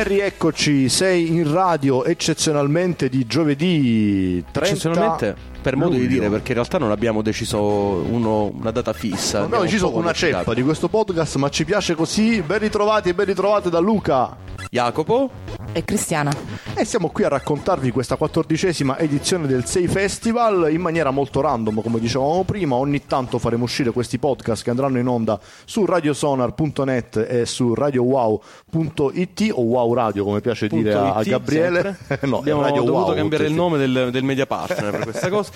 rieccoci, sei in radio eccezionalmente di giovedì 30 eccezionalmente per modo luglio. di dire, perché in realtà non abbiamo deciso una data fissa. Non abbiamo deciso una ceppa di questo podcast, ma ci piace così. Ben ritrovati e ben ritrovate da Luca, Jacopo e Cristiana. e siamo qui a raccontarvi questa 14ª edizione del Sei Festival in maniera molto random, come dicevamo prima. Ogni tanto faremo uscire questi podcast che andranno in onda su radiosonar.net e su radiowow.it o Wow Radio, come piace dire a Gabriele. No, abbiamo Radio dovuto Wow, cambiare il nome del media partner per questa cosa.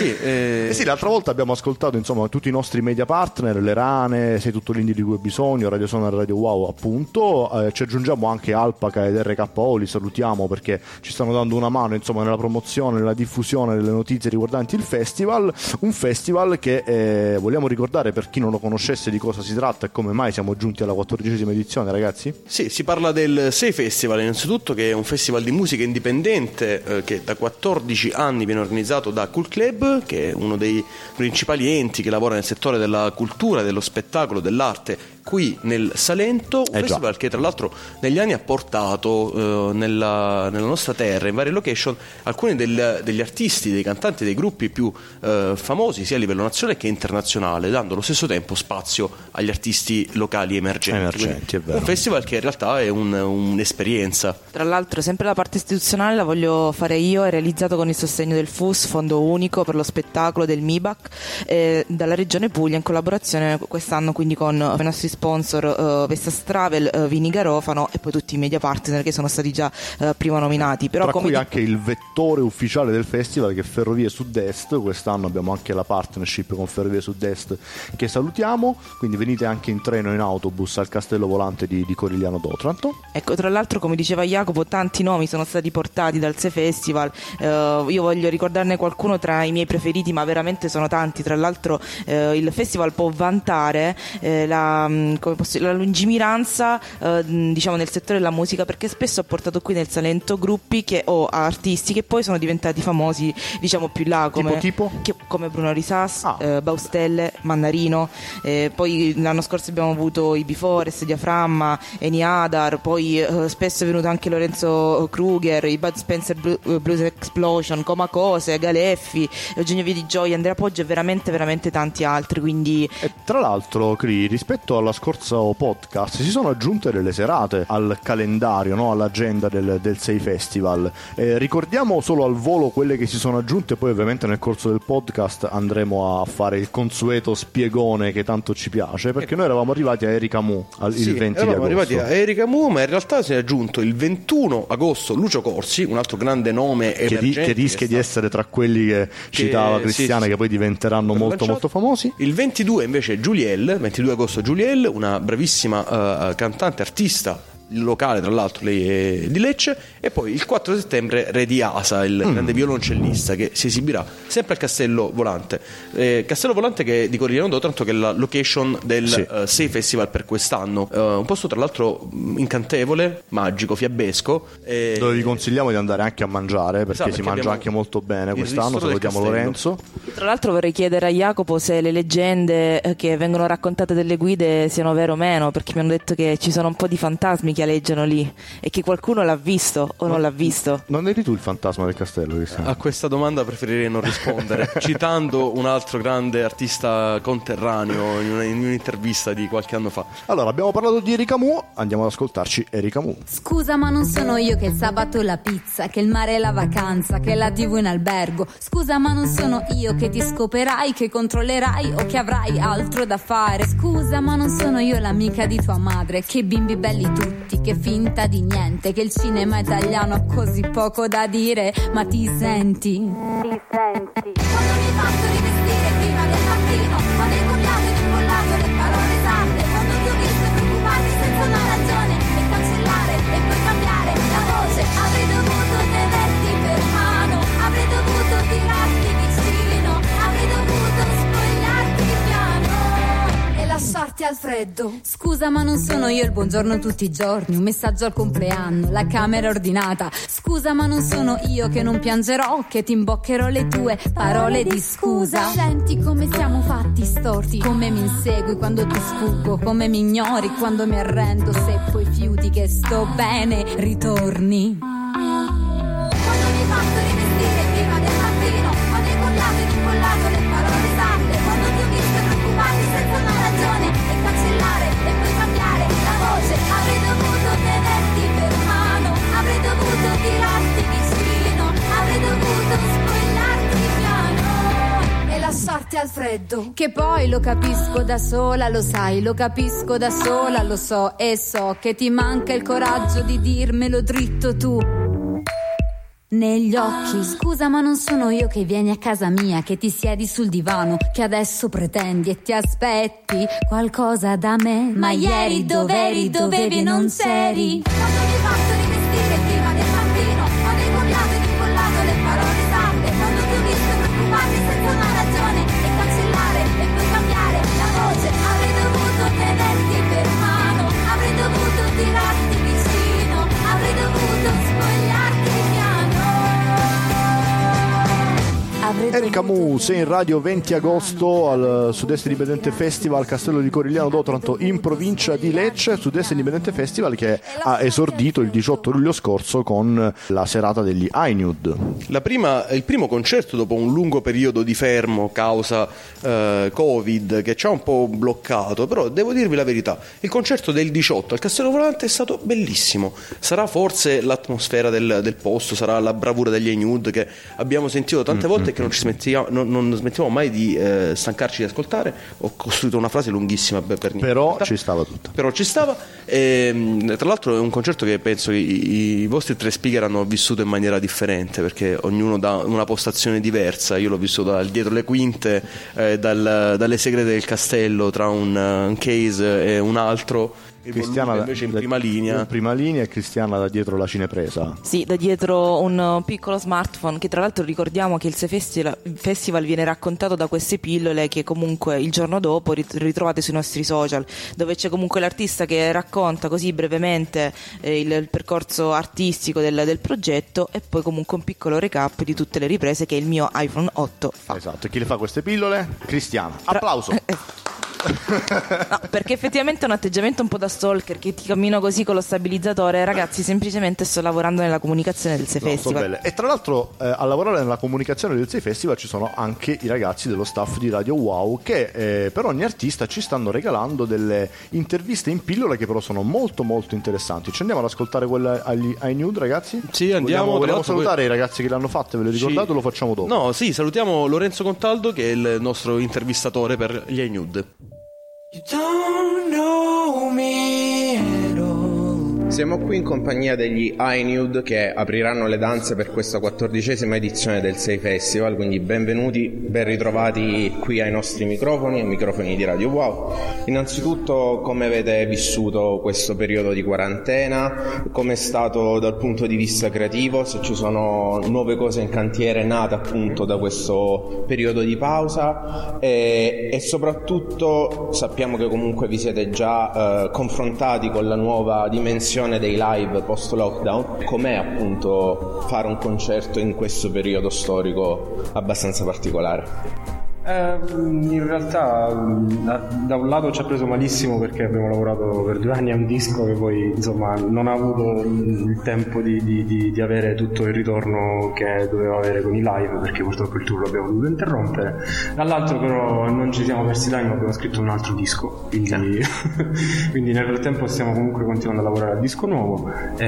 Sì, l'altra volta abbiamo ascoltato insomma tutti i nostri media partner, Le Rane, Sei tutto l'indie di cui ho bisogno, Radio Sonar, Radio Wow appunto. Ci aggiungiamo anche Alpaca ed RKO, li salutiamo perché ci stanno dando una mano insomma nella promozione, nella diffusione delle notizie riguardanti il festival. Un festival che vogliamo ricordare per chi non lo conoscesse di cosa si tratta e come mai siamo giunti alla 14ª edizione, ragazzi. Sì, si parla del Sei Festival innanzitutto, che è un festival di musica indipendente che da 14 anni viene organizzato da Cool Club, che è uno dei principali enti che lavora nel settore della cultura, dello spettacolo, dell'arte qui nel Salento, un festival che tra l'altro negli anni ha portato nella nostra terra, in varie location, alcuni degli artisti, dei cantanti, dei gruppi più famosi sia a livello nazionale che internazionale, dando allo stesso tempo spazio agli artisti locali emergenti. È vero. Un festival che in realtà è un'esperienza. Tra l'altro sempre la parte istituzionale la voglio fare io, è realizzato con il sostegno del FUS, Fondo Unico per lo Spettacolo, del MIBAC, dalla Regione Puglia, in collaborazione quest'anno quindi con i nostri sponsor Vestas Travel, Vini Garofano e poi tutti i media partner che sono stati già prima nominati. Però, tra come cui anche il vettore ufficiale del festival che è Ferrovie Sud-Est. Quest'anno abbiamo anche la partnership con Ferrovie Sud-Est che salutiamo, quindi venite anche in treno e in autobus al Castello Volante di Corigliano d'Otranto. Ecco, tra l'altro come diceva Jacopo, tanti nomi sono stati portati dal Sei Festival, io voglio ricordarne qualcuno tra i miei preferiti, ma veramente sono tanti. Tra l'altro il festival può vantare la lungimiranza diciamo nel settore della musica, perché spesso ha portato qui nel Salento gruppi o artisti che poi sono diventati famosi diciamo più là, come Bruno Risas, Baustelle, Mandarino, poi l'anno scorso abbiamo avuto i Befores, Diaframma, Eni Adar, poi spesso è venuto anche Lorenzo Kruger, i Bud Spencer Blues Explosion, Coma Cose, Galeffi, Eugenio Viedi Gioia, Andrea Poggio e veramente veramente tanti altri. Quindi tra l'altro rispetto alla scorso podcast si sono aggiunte delle serate al calendario, no? All'agenda del Sei Festival. Ricordiamo solo al volo quelle che si sono aggiunte, poi ovviamente nel corso del podcast andremo a fare il consueto spiegone che tanto ci piace, perché noi eravamo arrivati a Erika Mu il 20 di agosto. Eravamo arrivati a Erika Mu, ma in realtà si è aggiunto il 21 agosto Lucio Corsi, un altro grande nome emergente che rischia di essere tra quelli che citava Cristiana, che poi diventeranno molto molto famosi. Il 22 invece Giuliel, 22 agosto Giuliel, una bravissima cantante, artista locale, tra l'altro lei è di Lecce. E poi il 4 settembre Re Asa, il grande violoncellista, che si esibirà sempre al Castello Volante, che è di Corigliano d'Otranto, che è la location del Sei Festival per quest'anno, un posto tra l'altro incantevole, magico, fiabesco, dove vi consigliamo di andare anche a mangiare, perché si mangia anche molto bene quest'anno. Salutiamo Lorenzo. Tra l'altro vorrei chiedere a Jacopo se le leggende che vengono raccontate delle guide siano vere o meno, perché mi hanno detto che ci sono un po' di fantasmi che aleggiano lì e che qualcuno l'ha visto o non l'ha visto. Non eri tu il fantasma del castello, Cristiano? A questa domanda preferirei non rispondere, citando un altro grande artista conterraneo in un'intervista di qualche anno fa. Allora, abbiamo parlato di Erika Mu, andiamo ad ascoltarci Erika Mu. Scusa, ma non sono io che il sabato la pizza, che il mare è la vacanza, che la TV in albergo. Scusa, ma non sono io che ti scoperai, che controllerai o che avrai altro da fare. Scusa, ma non sono io l'amica di tua madre, che bimbi belli tutti, che finta di niente, che il cinema italiano ha così poco da dire. Ma ti senti? Quando mi faccio rivestire prima del mattino, quando hai copiato ed imbollato le parole esatte, quando ti ho visto preoccuparti senza una ragione e cancellare e poi cambiare la voce. Avrei dovuto tenerti per mano, avrei dovuto tirarti vicino, avrei dovuto spogliarti piano e lasciarti lasciarti al freddo. Scusa ma non sono io il buongiorno tutti i giorni, un messaggio al compleanno, la camera ordinata. Scusa ma non sono io che non piangerò, che ti imboccherò le tue parole di scusa. Senti come siamo fatti storti, come mi insegui quando ti sfuggo, come mi ignori quando mi arrendo, se poi fiuti che sto bene ritorni. Quando mi fatto rivestire prima del mattino, quando hai collato ed incollato le parole esatte, quando ti ho visto preoccuparti senza una ragione e cancellare e poi cambiare la voce. Avrei dovuto tenerti per mano, avrei dovuto tirarti vicino, avrei dovuto spogliarti piano e lasciarti al freddo. Che poi lo capisco da sola, lo sai, lo capisco da sola, lo so e so che ti manca il coraggio di dirmelo dritto tu negli occhi. Scusa ma non sono io che vieni a casa mia, che ti siedi sul divano, che adesso pretendi e ti aspetti qualcosa da me. Ma ieri dov'eri, dovevi e non c'eri. Quando mi hai fatto rivestire prima del mattino, quando hai collato ed incollato le parole esatte, quando ti ho visto preoccuparti senza una ragione e cancellare e poi cambiare la voce. Avrei dovuto tenerti per mano, avrei dovuto tirarti vicino, avrei dovuto spogliarti piano. Eric Camus, sei in radio 20 agosto al Sud-Est Indipendente Festival Castello di Corigliano d'Otranto in provincia di Lecce. Sud-Est Indipendente Festival che ha esordito il 18 luglio scorso con la serata degli iNude. Il primo concerto dopo un lungo periodo di fermo causa Covid che ci ha un po' bloccato, però devo dirvi la verità, il concerto del 18 al Castello Volante è stato bellissimo. Sarà forse l'atmosfera del posto, sarà la bravura degli iNude che abbiamo sentito tante volte che non smettiamo mai di stancarci di ascoltare. Ho costruito una frase lunghissima per niente. Però ci stava tutta. Però ci stava. Tra l'altro è un concerto che penso i vostri tre speaker hanno vissuto in maniera differente, perché ognuno dà una postazione diversa. Io l'ho vissuto dal dietro le quinte, dalle segrete del castello, tra un case e un altro. Cristiana invece in prima linea e Cristiana da dietro la cinepresa. Sì, da dietro un piccolo smartphone, che tra l'altro ricordiamo che il Festival viene raccontato da queste pillole che comunque il giorno dopo ritrovate sui nostri social, dove c'è comunque l'artista che racconta così brevemente il percorso artistico del progetto e poi comunque un piccolo recap di tutte le riprese che il mio iPhone 8 fa. Esatto, e chi le fa queste pillole? Cristiana. Applauso. No, perché effettivamente è un atteggiamento un po' da stalker, che ti cammino così con lo stabilizzatore. Ragazzi, semplicemente sto lavorando nella comunicazione del Sei Festival. E tra l'altro a lavorare nella comunicazione del Sei Festival ci sono anche i ragazzi dello staff di Radio Wow che per ogni artista ci stanno regalando delle interviste in pillole che però sono molto molto interessanti. Ci andiamo ad ascoltare quelle agli iNude, ragazzi? Sì, andiamo. Vogliamo salutare i ragazzi che le hanno fatte, ve le ricordate o lo facciamo dopo? No, sì, salutiamo Lorenzo Contaldo che è il nostro intervistatore per gli iNude. You don't know me at all. Siamo qui in compagnia degli iNude che apriranno le danze per questa 14ª edizione del Sei Festival, quindi benvenuti, ben ritrovati qui ai nostri microfoni, ai microfoni di Radio Wow. Innanzitutto, come avete vissuto questo periodo di quarantena, come è stato dal punto di vista creativo, se ci sono nuove cose in cantiere nate appunto da questo periodo di pausa e soprattutto sappiamo che comunque vi siete già confrontati con la nuova dimensione dei live post lockdown. Com'è appunto fare un concerto in questo periodo storico abbastanza particolare? In realtà da un lato ci ha preso malissimo perché abbiamo lavorato per 2 anni a un disco che poi insomma non ha avuto il tempo di avere tutto il ritorno che doveva avere con i live, perché purtroppo il tour l'abbiamo dovuto interrompere. Dall'altro però non ci siamo persi l'animo, abbiamo scritto un altro disco, quindi nel frattempo stiamo comunque continuando a lavorare al disco nuovo.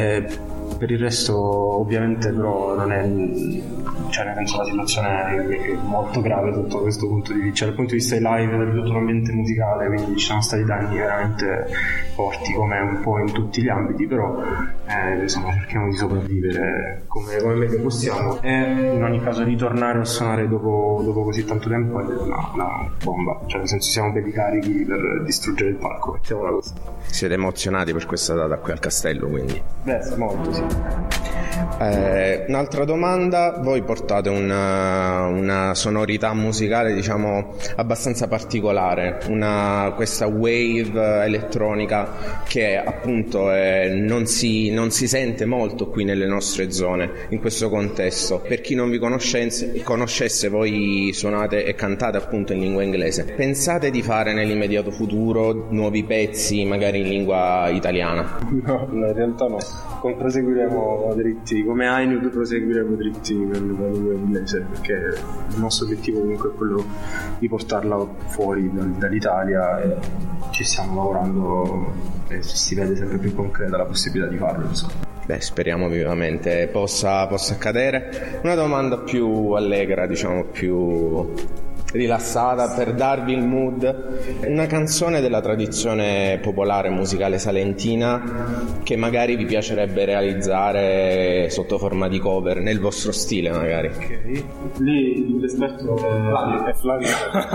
Per il resto ovviamente però non è, cioè nel senso la situazione è molto grave sotto questo punto di vista, cioè dal punto di vista dei live, del tutto l'ambiente musicale, quindi ci sono stati danni veramente forti come un po' in tutti gli ambiti, però insomma cerchiamo di sopravvivere come meglio possiamo e in ogni caso ritornare a suonare dopo così tanto tempo è una bomba, cioè nel senso siamo belli carichi per distruggere il palco, mettiamola così. Siete emozionati per questa data qui al Castello, quindi? Beh, molto sì. Un'altra domanda: voi portate una sonorità musicale, diciamo, abbastanza particolare, questa wave elettronica che appunto non si sente molto qui nelle nostre zone, in questo contesto. Per chi non vi conoscesse, voi suonate e cantate appunto in lingua inglese. Pensate di fare nell'immediato futuro nuovi pezzi magari in lingua italiana? No, in realtà no. Proseguiremo dritti, come iNude proseguiremo dritti per la lingua inglese, perché il nostro obiettivo comunque è quello di portarla fuori dall'Italia, e ci stiamo lavorando e si vede sempre più concreta la possibilità di farlo, insomma. Beh, speriamo vivamente possa accadere. Una domanda più allegra, diciamo più rilassata, per darvi il mood. Una canzone della tradizione popolare musicale salentina che magari vi piacerebbe realizzare sotto forma di cover, nel vostro stile magari. Ok, lì l'esperto è Flavio.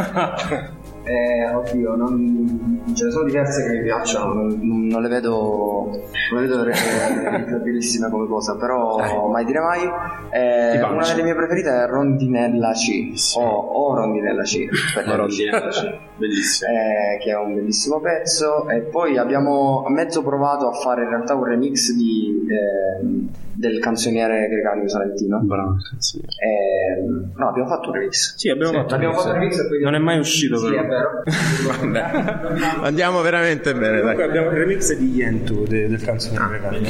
Oddio, ce ne sono diverse che mi piacciono, non le vedo realizzabilissime come cosa, però mai dire mai. Una delle mie preferite è Rondinella C, o Rondinella C, Rondinella C, bellissimo, che è un bellissimo pezzo. E poi abbiamo mezzo provato a fare in realtà un remix del canzoniere Greganio Salentino. Bravo. No, abbiamo fatto un remix. Sì, abbiamo fatto un remix e poi non è mai uscito, sì, però. È vero. Vabbè, andiamo veramente bene. Comunque abbiamo il remix di Yentu del canzoniere Greganio.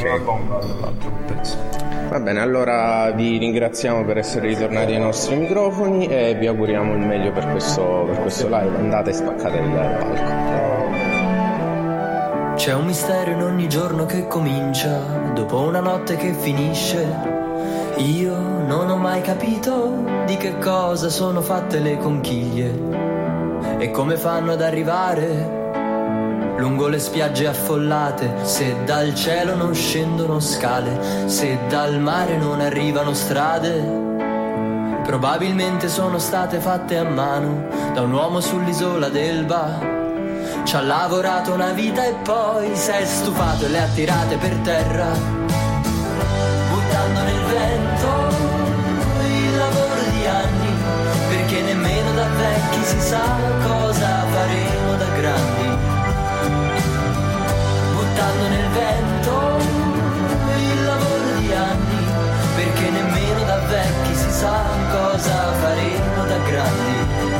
Va bene, allora vi ringraziamo per essere ritornati ai nostri microfoni e vi auguriamo il meglio per questo live. Andate e spaccate il palco. C'è un mistero in ogni giorno che comincia, dopo una notte che finisce. Io non ho mai capito di che cosa sono fatte le conchiglie e come fanno ad arrivare lungo le spiagge affollate, se dal cielo non scendono scale, se dal mare non arrivano strade. Probabilmente sono state fatte a mano da un uomo sull'isola d'Elba. Ci ha lavorato una vita e poi si è stufato e le ha tirate per terra, buttando nel vento il lavoro di anni, perché nemmeno da vecchi si sa cosa faremo da grandi. Buttando nel vento il lavoro di anni, perché nemmeno da vecchi si sa cosa faremo da grandi.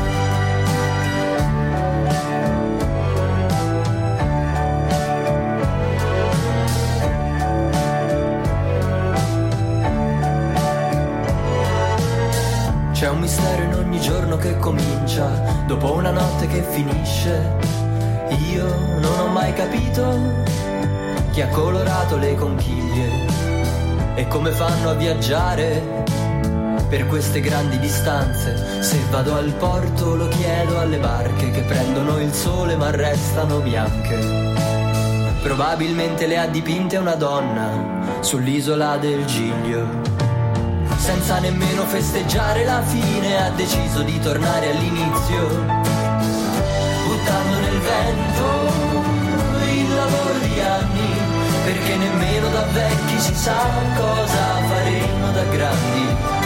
C'è un mistero in ogni giorno che comincia, dopo una notte che finisce. Io non ho mai capito chi ha colorato le conchiglie e come fanno a viaggiare per queste grandi distanze. Se vado al porto lo chiedo alle barche che prendono il sole ma restano bianche. Probabilmente le ha dipinte una donna sull'isola del Giglio. Senza nemmeno festeggiare la fine ha deciso di tornare all'inizio, buttando nel vento il lavoro di anni, perché nemmeno da vecchi si sa cosa faremo da grandi.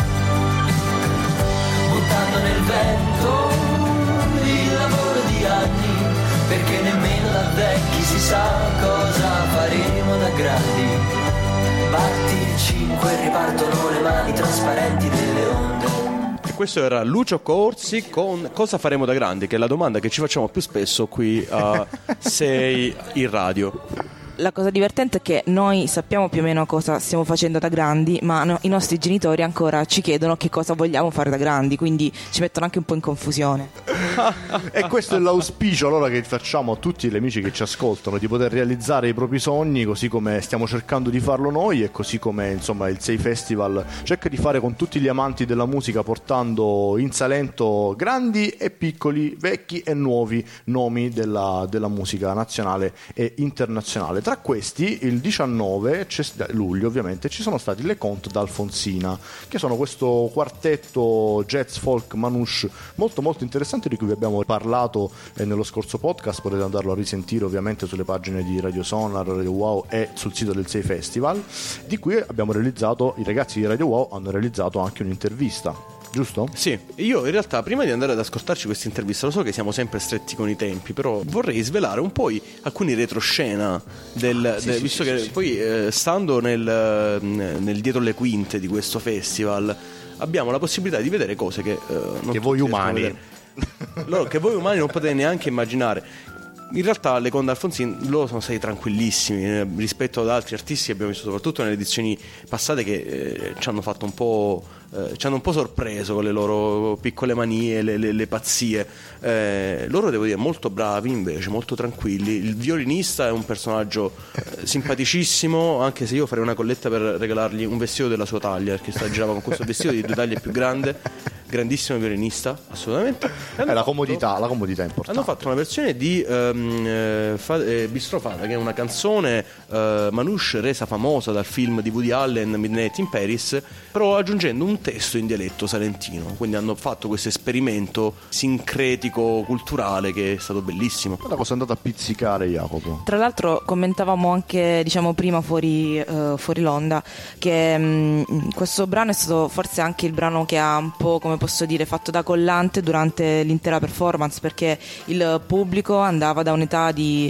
Buttando nel vento il lavoro di anni, perché nemmeno da vecchi si sa cosa faremo da grandi. Batti il 5 e ripartono le mani trasparenti delle onde. E questo era Lucio Corsi con Cosa faremo da grandi, che è la domanda che ci facciamo più spesso qui a Sei in radio. La cosa divertente è che noi sappiamo più o meno cosa stiamo facendo da grandi, ma i nostri genitori ancora ci chiedono che cosa vogliamo fare da grandi, quindi ci mettono anche un po' in confusione. E questo è l'auspicio allora che facciamo a tutti gli amici che ci ascoltano, di poter realizzare i propri sogni così come stiamo cercando di farlo noi e così come insomma il Sei Festival cerca di fare con tutti gli amanti della musica, portando in Salento grandi e piccoli, vecchi e nuovi nomi della musica nazionale e internazionale. Tra questi, il 19 luglio ovviamente ci sono stati Le Conte d'Alfonsina, che sono questo quartetto jazz folk manouche molto molto interessante, di cui vi abbiamo parlato nello scorso podcast. Potete andarlo a risentire ovviamente sulle pagine di Radio Sonar, Radio Wow e sul sito del Sei Festival, di cui abbiamo realizzato, i ragazzi di Radio Wow hanno realizzato anche un'intervista. Giusto? Sì, io in realtà prima di andare ad ascoltarci questa intervista, lo so che siamo sempre stretti con i tempi, però vorrei svelare un po' alcuni retroscena visto che poi stando nel dietro le quinte di questo festival abbiamo la possibilità di vedere cose che non che voi umani che voi umani non potete neanche immaginare. In realtà le Conte d'Alfonsina loro sono stati tranquillissimi rispetto ad altri artisti che abbiamo visto soprattutto nelle edizioni passate, che ci hanno fatto ci hanno un po' sorpreso con le loro piccole manie, le pazzie. Loro, devo dire, molto bravi invece, molto tranquilli. Il violinista è un personaggio simpaticissimo, anche se io farei una colletta per regalargli un vestito della sua taglia, perché girava con questo vestito di 2 taglie più grande. Grandissimo violinista, assolutamente. La comodità è importante. Hanno fatto una versione di Bistro Fata, che è una canzone manouche resa famosa dal film di Woody Allen, Midnight in Paris, però aggiungendo un testo in dialetto salentino. Quindi hanno fatto questo esperimento sincretico culturale che è stato bellissimo. La cosa è andata a pizzicare, Jacopo. Tra l'altro commentavamo anche, diciamo, prima fuori l'onda, che questo brano è stato forse anche il brano che ha un po', come posso dire, fatto da collante durante l'intera performance, perché il pubblico andava da un'età di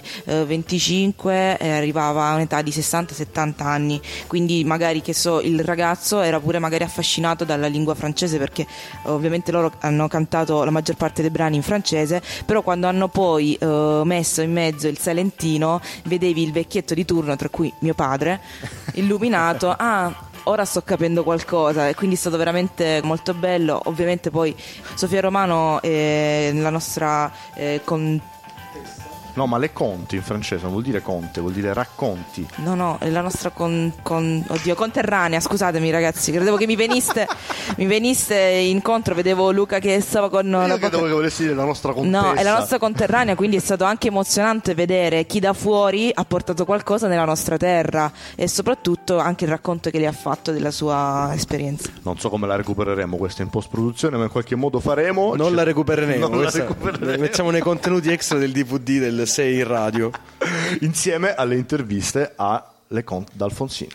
25 e arrivava a un'età di 60-70 anni, quindi magari, che so, il ragazzo era pure magari affascinato dalla lingua francese, perché ovviamente loro hanno cantato la maggior parte dei brani in francese, però quando hanno poi messo in mezzo il salentino vedevi il vecchietto di turno, tra cui mio padre, illuminato. Ora sto capendo qualcosa, e quindi è stato veramente molto bello. Ovviamente poi Sofia Romano è la nostra No, ma le conti in francese non vuol dire conte, vuol dire racconti. No, è la nostra conterranea, scusatemi ragazzi, credevo che mi veniste incontro, vedevo Luca che stava con... Io credevo che volessi dire la nostra contessa. No, è la nostra conterranea, quindi è stato anche emozionante vedere chi da fuori ha portato qualcosa nella nostra terra, e soprattutto anche il racconto che lei ha fatto della sua esperienza. Non so come la recupereremo questa in post-produzione, ma in qualche modo faremo. Non la recupereremo. Mettiamo nei contenuti extra del DVD del 6 in radio, insieme alle interviste a Le Conte d'Alfonsina.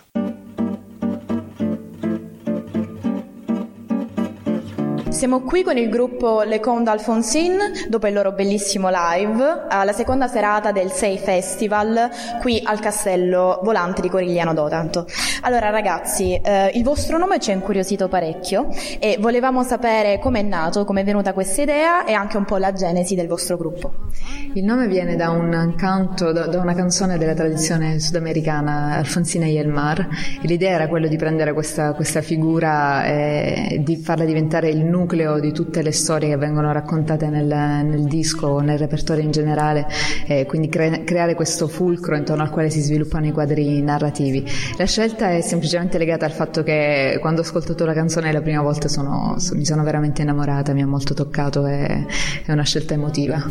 Siamo qui con il gruppo Le Conte d'Alfonsina dopo il loro bellissimo live alla seconda serata del Sei Festival qui al Castello Volante di Corigliano d'Otanto. Allora ragazzi, il vostro nome ci ha incuriosito parecchio e volevamo sapere com'è nato, com'è venuta questa idea e anche un po' la genesi del vostro gruppo. Il nome viene da un canto, da una canzone della tradizione sudamericana, Alfonsina y el Mar. L'idea era quello di prendere questa figura e di farla diventare il nucleo di tutte le storie che vengono raccontate nel disco o nel repertorio in generale, quindi creare questo fulcro intorno al quale si sviluppano i quadri narrativi. La scelta è semplicemente legata al fatto che quando ho ascoltato la canzone la prima volta mi sono veramente innamorata, mi ha molto toccato, è una scelta emotiva.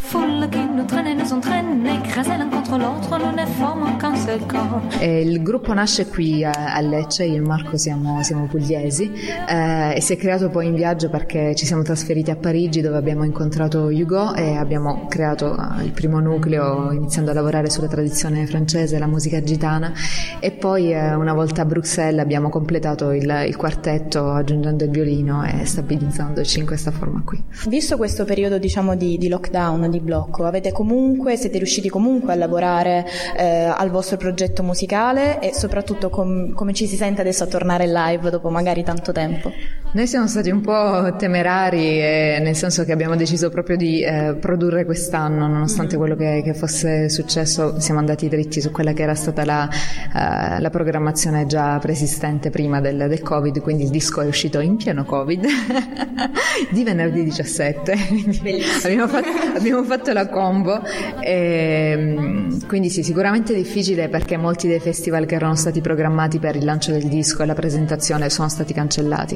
Il gruppo nasce qui a Lecce, io e Marco siamo pugliesi, e si è creato poi in viaggio perché ci siamo trasferiti a Parigi, dove abbiamo incontrato Hugo e abbiamo creato il primo nucleo, iniziando a lavorare sulla tradizione francese, la musica gitana, e poi una volta a Bruxelles abbiamo completato il quartetto aggiungendo il violino e stabilizzandoci in questa forma qui. Visto questo periodo, diciamo, di lockdown, di blocco, siete riusciti comunque a lavorare al vostro progetto musicale, e soprattutto come ci si sente adesso a tornare live dopo magari tanto tempo? Noi siamo stati un po' temerari, nel senso che abbiamo deciso proprio di produrre quest'anno, nonostante quello che fosse successo. Siamo andati dritti su quella che era stata la programmazione già preesistente prima del Covid, quindi il disco è uscito in pieno Covid di venerdì 17. abbiamo fatto la combo, quindi sì, sicuramente difficile, perché molti dei festival che erano stati programmati per il lancio del disco e la presentazione sono stati cancellati.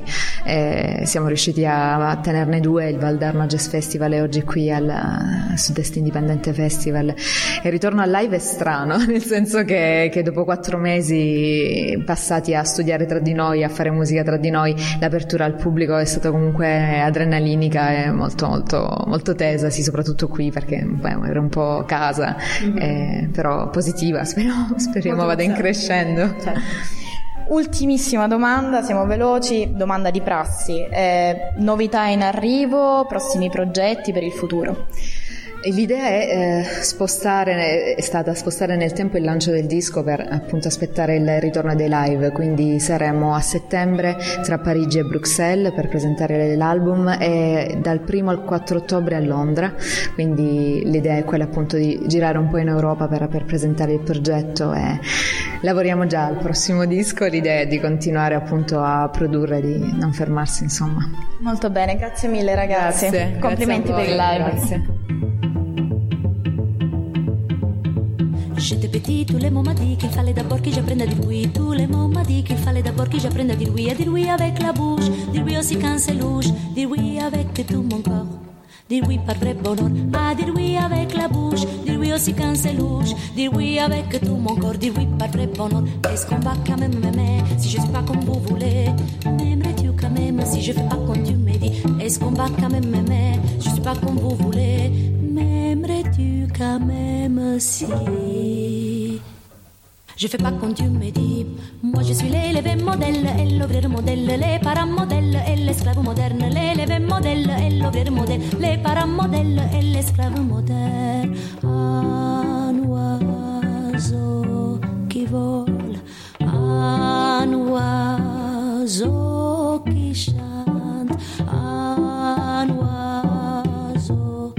siamo riusciti a tenerne 2, il Valdarno Jazz Festival e oggi qui al Sud-Est Indipendente Festival. Il ritorno al live è strano, nel senso che dopo 4 mesi passati a studiare tra di noi, a fare musica tra di noi, l'apertura al pubblico è stata comunque adrenalinica e molto molto molto tesa, sì, soprattutto qui perché era un po' casa, però positiva, speriamo vada in crescendo. Ultimissima domanda, siamo veloci, domanda di prassi, novità in arrivo, prossimi progetti per il futuro? L'idea è stata spostare nel tempo il lancio del disco per appunto aspettare il ritorno dei live, quindi saremo a settembre tra Parigi e Bruxelles per presentare l'album e dal 1 al 4 ottobre a Londra, quindi l'idea è quella appunto di girare un po' in Europa per presentare il progetto e lavoriamo già al prossimo disco, l'idea è di continuare appunto a produrre, di non fermarsi, insomma. Molto bene, grazie mille ragazzi, complimenti per il live. Grazie. J'étais petit, tous les mots m'a dit qu'il fallait d'abord que j'apprenne à dire oui. Tous les mots m'a dit qu'il fallait d'abord que j'apprenne à dire oui avec la bouche, dire oui aussi quand c'est louche, dire oui avec tout mon corps, dire oui par vrai bonheur, à dire oui avec la bouche, dire oui aussi quand c'est louche, dire oui avec tout mon corps, dire oui par vrai bonheur. Est-ce qu'on va quand même m'aimer si je suis pas comme vous voulez? M'aimerais-tu quand même si je fais pas comme tu me dis? Est-ce qu'on va quand même m'aimer? Je suis pas comme vous voulez. M'aimerais-tu quand même si je fais pas comme tu me dis? Moi je suis l'élève modèle et l'ouvrier modèle, les parents modèles et l'esclave moderne. L'élève modèle et l'ouvrier modèle, les parents modèles et l'esclave moderne. Un oiseau qui vole, un oiseau qui chante, un oiseau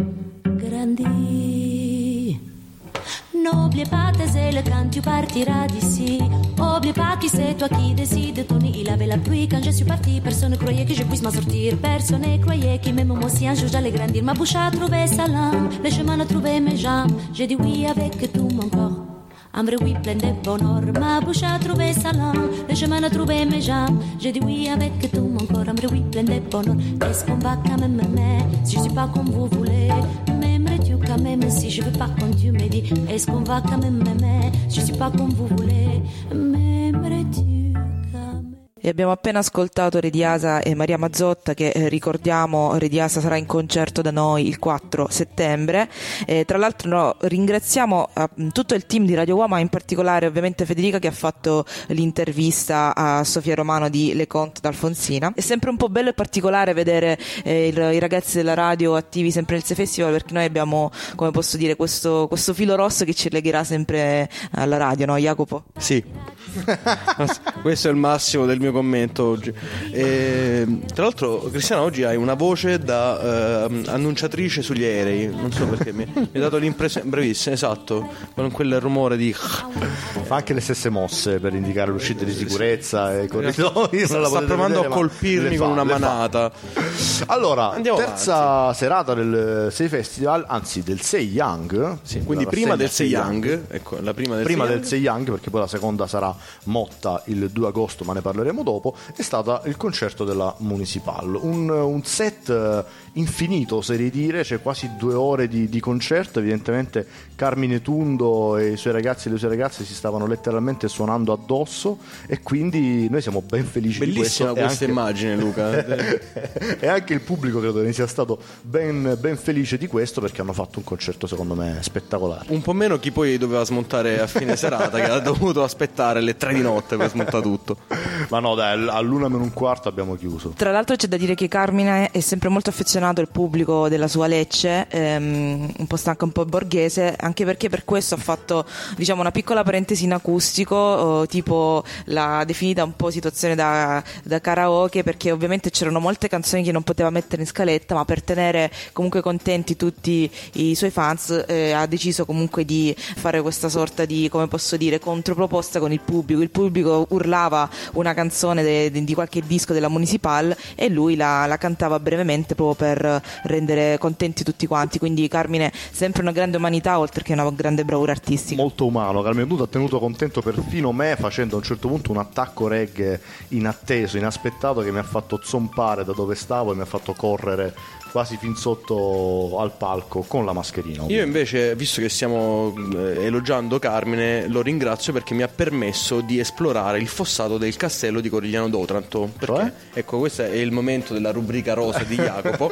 grandit. N'oublie pas tes ailes quand tu partiras d'ici. Oublie pas qui c'est toi qui décide. Tony il avait la pluie quand je suis partie. Personne ne croyait que je puisse m'en sortir. Personne ne croyait que même moi aussi un jour j'allais grandir. Ma bouche a trouvé sa langue, le chemin a trouvé mes jambes. J'ai dit oui avec tout mon corps, un vrai oui plein de bonheur. Ma bouche a trouvé sa langue, le chemin a trouvé mes jambes. J'ai dit oui avec tout mon corps, un vrai oui plein de bonheur. Est-ce qu'on va quand même m'aimer si je suis pas comme vous voulez? M'aimerais-tu quand même si je veux pas comme tu me dis? Est-ce qu'on va quand même m'aimer si je suis pas comme vous voulez? M'aimerais-tu quand même? E abbiamo appena ascoltato Rediasa e Maria Mazzotta che ricordiamo, Rediasa sarà in concerto da noi il 4 settembre. Tra l'altro ringraziamo tutto il team di Radio Wow, ma in particolare ovviamente Federica che ha fatto l'intervista a Sofia Romano di Le Conte d'Alfonsina. È sempre un po' bello e particolare vedere i ragazzi della radio attivi sempre nel Festival, perché noi abbiamo, come posso dire, questo filo rosso che ci legherà sempre alla radio, no Jacopo? Sì. Questo è il massimo del mio commento oggi. Tra l'altro Cristiana oggi hai una voce da annunciatrice sugli aerei, non so perché mi ha dato l'impressione, bravissima, esatto, con quel rumore di fa anche le stesse mosse per indicare l'uscita di sicurezza e corridoi. Sta provando a colpirmi con una manata. Allora, andiamo terza avanti. serata del Sei Festival, anzi del Sei Young, sì, quindi prima del Sei Young, ecco, la prima del Sei Young, perché poi la seconda sarà Motta il 2 agosto, ma ne parleremo dopo. È stata il concerto della Municipal, un set infinito, oserei dire, c'è quasi 2 ore di concerto. Evidentemente Carmine Tundo e i suoi ragazzi e le sue ragazze si stavano letteralmente suonando addosso, e quindi noi siamo ben felici. Bellissima di questo. Questa immagine, Luca. E anche il pubblico credo ne sia stato ben felice di questo, perché hanno fatto un concerto secondo me spettacolare. Un po' meno chi poi doveva smontare a fine serata, che ha dovuto aspettare le 3 di notte per smontare tutto. Ma no dai, all'1:15 abbiamo chiuso. Tra l'altro c'è da dire che Carmine è sempre molto affezionato al pubblico della sua Lecce, un po' stanca, un po' borghese, anche perché per questo ha fatto, diciamo, una piccola parentesi in acustico, tipo l'ha definita un po' situazione da karaoke, perché ovviamente c'erano molte canzoni che non poteva mettere in scaletta, ma per tenere comunque contenti tutti i suoi fans ha deciso comunque di fare questa sorta di, come posso dire, controproposta con il pubblico. Il pubblico urlava una canzone di qualche disco della Municipal e lui la cantava brevemente proprio per rendere contenti tutti quanti. Quindi Carmine, sempre una grande umanità oltre che una grande bravura artistica. Molto umano, Carmine Duda ha tenuto contento perfino me, facendo a un certo punto un attacco reggae inatteso, inaspettato, che mi ha fatto zompare da dove stavo e mi ha fatto correre quasi fin sotto al palco con la mascherina. Ovviamente. Io invece, visto che stiamo elogiando Carmine, lo ringrazio perché mi ha permesso di esplorare il fossato del castello di Corigliano d'Otranto. Perché, ecco, questo è il momento della rubrica rosa di Jacopo,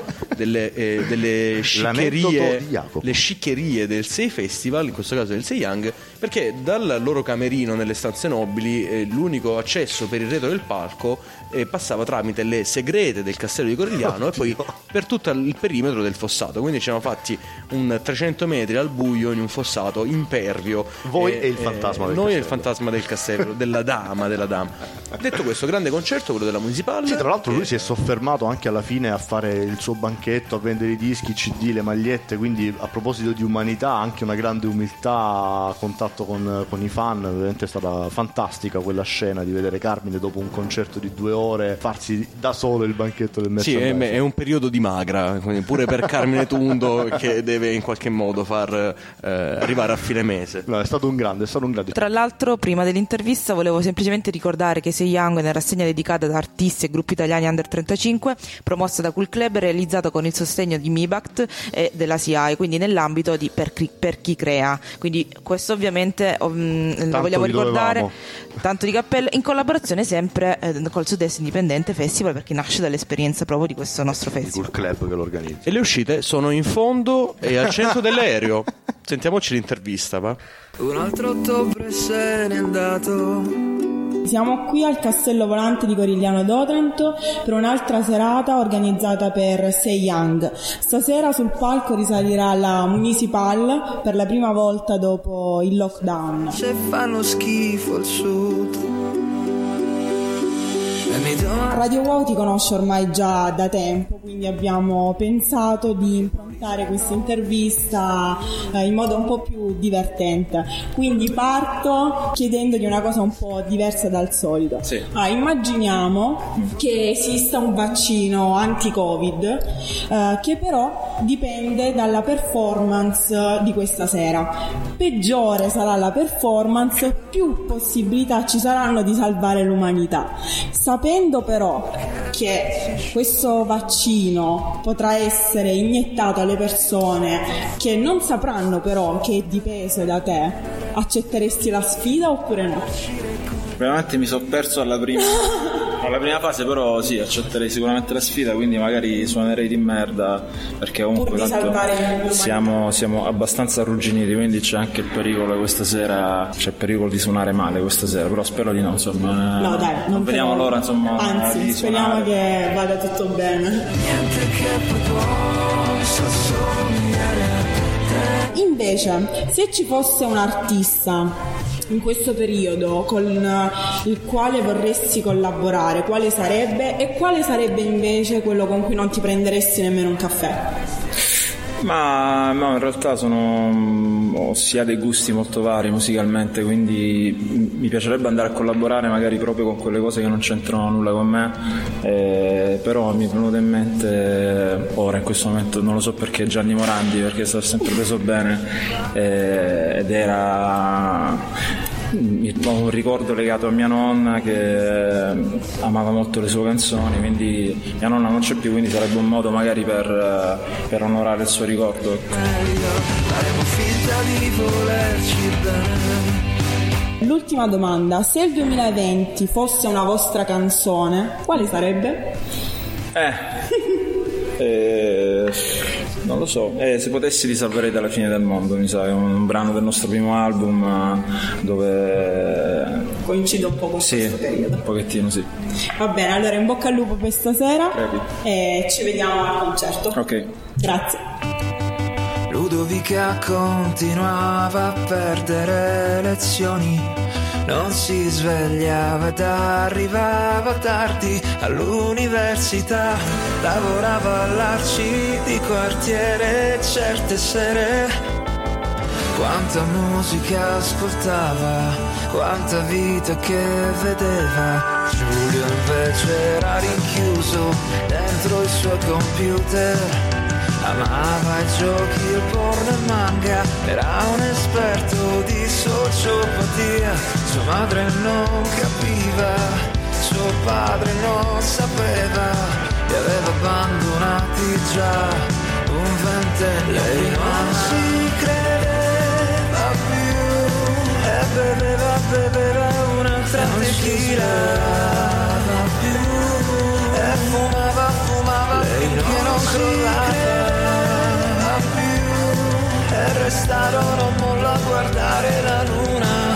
delle sciccherie, le sciccherie del Sei Festival, in questo caso del Sei Young, perché dal loro camerino nelle stanze nobili l'unico accesso per il retro del palco passava tramite le segrete del castello di Corigliano e poi per tutto il perimetro del fossato. Quindi ci siamo fatti un 300 metri al buio in un fossato impervio. Voi e il fantasma del noi castello. e il fantasma del castello, della dama. Detto questo, grande concerto, quello della Municipal. Sì, tra l'altro lui si è soffermato anche alla fine a fare il suo banchetto, a vendere i dischi, i CD, le magliette. Quindi, a proposito di umanità, anche una grande umiltà a contatto con i fan. Veramente è stata fantastica quella scena di vedere Carmine dopo un concerto di 2 ore farsi da solo il banchetto del merchandising. Sì, è un periodo di magra, quindi pure per Carmine Tundo che deve in qualche modo far arrivare a fine mese. No, è stato un grande. Tra l'altro, prima dell'intervista volevo semplicemente ricordare che Sei Young è una rassegna dedicata ad artisti e gruppi italiani under 35, promossa da Cool Club e realizzata con il sostegno di MIBACT e della SIAE, quindi nell'ambito di per chi crea. Quindi questo ovviamente la vogliamo ricordare, tanto di cappello, in collaborazione sempre col Sud-Est Indipendente Festival, perché nasce dall'esperienza proprio di questo nostro festival. Cool Club che lo organizza. E le uscite sono in fondo e al centro dell'aereo. Sentiamoci l'intervista, va? Un altro ottobre se n'è andato. Siamo qui al Castello Volante di Corigliano d'Otranto per un'altra serata organizzata per Sei Young. Stasera sul palco risalirà la Municipal per la prima volta dopo il lockdown. Se fanno schifo al sud. Radio Wow ti conosce ormai già da tempo, quindi abbiamo pensato di improntare questa intervista in modo un po' più divertente. Quindi parto chiedendogli una cosa un po' diversa dal solito. Sì. Immaginiamo che esista un vaccino anti-Covid che però dipende dalla performance di questa sera. Peggiore sarà la performance, più possibilità ci saranno di salvare l'umanità. Sapendo però che questo vaccino potrà essere iniettato alle persone che non sapranno però che è dipeso da te, accetteresti la sfida oppure no? Veramente mi sono perso alla prima fase, però sì, accetterei sicuramente la sfida, quindi magari suonerei di merda, perché comunque tanto siamo abbastanza arrugginiti, quindi c'è anche il pericolo questa sera, c'è il pericolo di suonare male questa sera, però spero di no, insomma. No, dai, non vediamo l'ora, insomma. Anzi, speriamo che vada tutto bene. Niente che possa sognare te. Invece, se ci fosse un artista in questo periodo con il quale vorresti collaborare, quale sarebbe, e quale sarebbe invece quello con cui non ti prenderesti nemmeno un caffè? Ma no, in realtà ho sia dei gusti molto vari musicalmente, quindi mi piacerebbe andare a collaborare magari proprio con quelle cose che non c'entrano nulla con me, però mi è venuto in mente ora in questo momento, non lo so perché, Gianni Morandi, perché sto sempre preso bene, ed era un ricordo legato a mia nonna che amava molto le sue canzoni, quindi mia nonna non c'è più, quindi sarebbe un modo magari per onorare il suo ricordo. Faremo finta di volerci bene. L'ultima domanda: se il 2020 fosse una vostra canzone, quale sarebbe? Non lo so, se potessi risalverei dalla fine del mondo, mi sa, è un brano del nostro primo album dove coincide un po' con questo periodo. Un pochettino sì. Va bene, allora in bocca al lupo per stasera. Crepi. E ci vediamo al concerto. Ok. Grazie. Ludovica continuava a perdere lezioni, non si svegliava ed arrivava tardi all'università, lavorava all'Arci di quartiere certe sere. Quanta musica ascoltava, quanta vita che vedeva. Giulio invece era rinchiuso dentro il suo computer, amava i giochi, il porno e manga, era un esperto di sociopatia. Sua madre non capiva, suo padre non sapeva, li aveva abbandonati già un ventenne. Lei non si credeva più e beveva un'altra tequila più e fumava lei finché non crollava più e restarono a molla a guardare la luna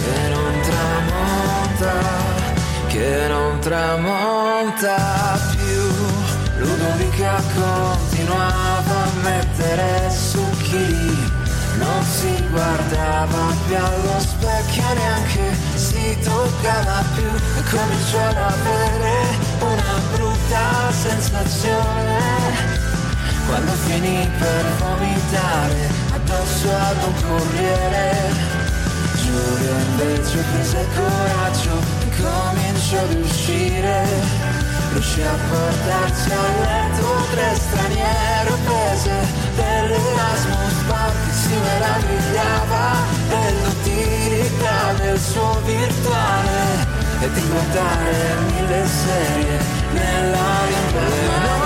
che non tramonta più. Ludovica continuava a mettere succhi, non si guardava più allo specchio, neanche si toccava più e cominciò ad avere una brutta sensazione quando finì per vomitare addosso ad un corriere. Giulio invece prese coraggio e cominciò ad uscire, riuscì a portarsi a letto 3 straniere offese dell'Erasmus Park, si meravigliava dell'utilità del suo virtuale e di guardare 1000 serie nella lingua.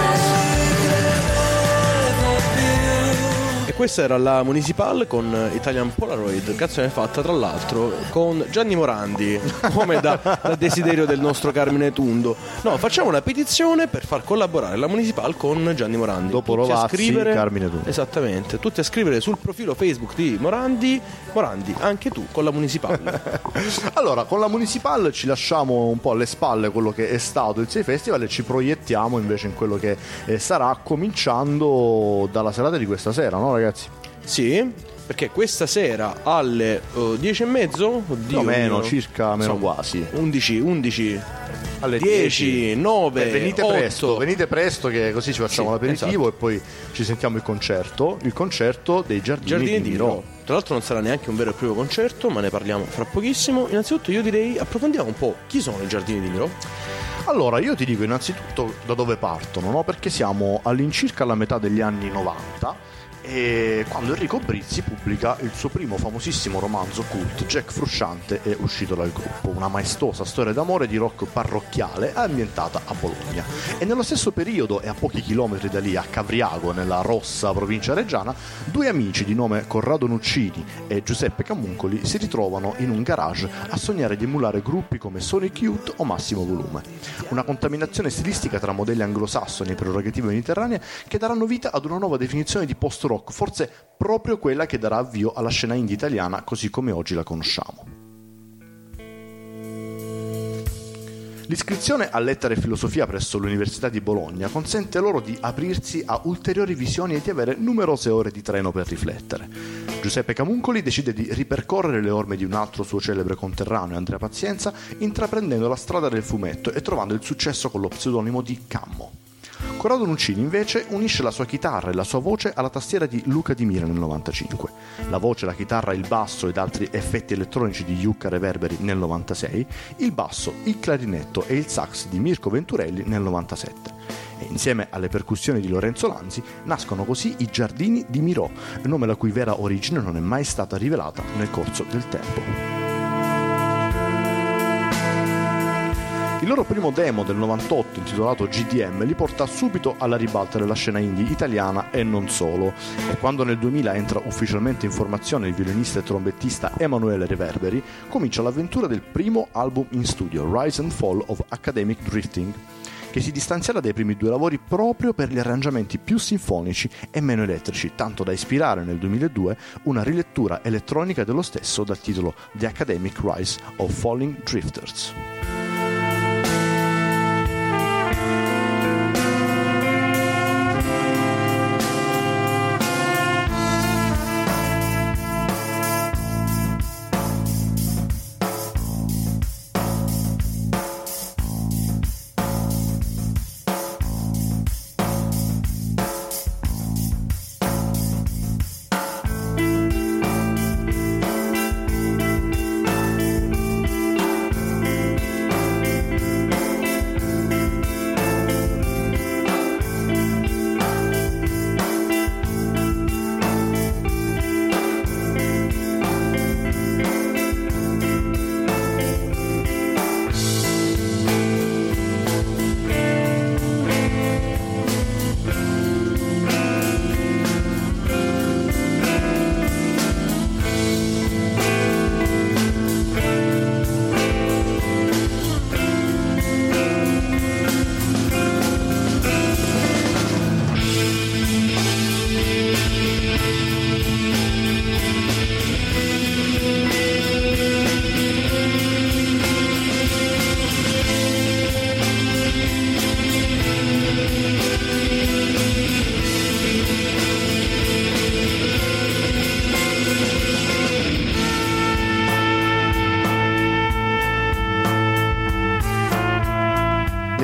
Questa era la Municipal con Italian Polaroid, canzone fatta tra l'altro con Gianni Morandi, come da desiderio del nostro Carmine Tundo. No, facciamo una petizione per far collaborare la Municipal con Gianni Morandi. Dopo Rovazzi, Carmine Tundo. Esattamente, tutti a scrivere sul profilo Facebook di Morandi, anche tu con la Municipal. Allora, con la Municipal ci lasciamo un po' alle spalle quello che è stato il 6 Festival e ci proiettiamo invece in quello che sarà, cominciando dalla serata di questa sera, no ragazzi? Sì, perché questa sera alle 10:30, oddio, più o meno, circa meno insomma, quasi 11 alle 10, 9, venite 8. venite presto che così ci facciamo l'aperitivo, esatto. E poi ci sentiamo il concerto dei Giardini di Miro. Tra l'altro non sarà neanche un vero e proprio concerto, ma ne parliamo fra pochissimo. Innanzitutto io direi approfondiamo un po' chi sono i Giardini di Miro. Allora, io ti dico innanzitutto da dove partono, no? Perché siamo all'incirca alla metà degli anni 90, e quando Enrico Brizzi pubblica il suo primo famosissimo romanzo cult, Jack Frusciante, è uscito dal gruppo, una maestosa storia d'amore di rock parrocchiale ambientata a Bologna. E nello stesso periodo, e a pochi chilometri da lì, a Cavriago, nella Rossa provincia reggiana, 2 amici di nome Corrado Nuccini e Giuseppe Camuncoli si ritrovano in un garage a sognare di emulare gruppi come Sonic Youth o Massimo Volume. Una contaminazione stilistica tra modelli anglosassoni e prerogative mediterranee che daranno vita ad una nuova definizione di post-rock, forse proprio quella che darà avvio alla scena indie italiana così come oggi la conosciamo. L'iscrizione a lettere e filosofia presso l'Università di Bologna consente loro di aprirsi a ulteriori visioni e di avere numerose ore di treno per riflettere. Giuseppe Camuncoli decide di ripercorrere le orme di un altro suo celebre conterraneo, Andrea Pazienza, intraprendendo la strada del fumetto e trovando il successo con lo pseudonimo di Cammo. Corrado Nuccini invece unisce la sua chitarra e la sua voce alla tastiera di Luca Di Mira nel 95, la voce, la chitarra, il basso ed altri effetti elettronici di Yucca Reverberi nel 96, il basso, il clarinetto e il sax di Mirko Venturelli nel 97. E insieme alle percussioni di Lorenzo Lanzi nascono così i Giardini di Miro, nome la cui vera origine non è mai stata rivelata nel corso del tempo. Il loro primo demo del 98, intitolato GDM, li porta subito alla ribalta della scena indie italiana e non solo. E quando nel 2000 entra ufficialmente in formazione il violinista e trombettista Emanuele Reverberi, comincia l'avventura del primo album in studio, Rise and Fall of Academic Drifting, che si distanzierà dai primi 2 lavori proprio per gli arrangiamenti più sinfonici e meno elettrici, tanto da ispirare nel 2002 una rilettura elettronica dello stesso dal titolo The Academic Rise of Falling Drifters.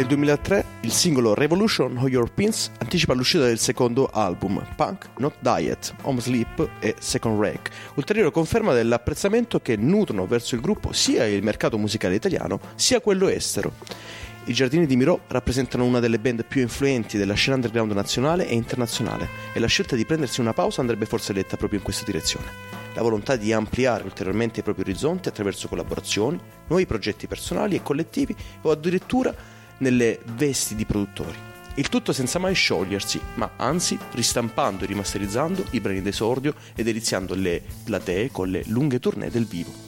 Nel 2003 il singolo Revolution of Your Pins anticipa l'uscita del secondo album, Punk Not Diet, Home Sleep e Second Rake, ulteriore conferma dell'apprezzamento che nutrono verso il gruppo sia il mercato musicale italiano sia quello estero. I Giardini di Miro rappresentano una delle band più influenti della scena underground nazionale e internazionale e la scelta di prendersi una pausa andrebbe forse letta proprio in questa direzione. La volontà di ampliare ulteriormente i propri orizzonti attraverso collaborazioni, nuovi progetti personali e collettivi o addirittura nelle vesti di produttori. Il tutto senza mai sciogliersi, ma anzi ristampando e rimasterizzando i brani d'esordio e deliziando le platee con le lunghe tournée del vivo.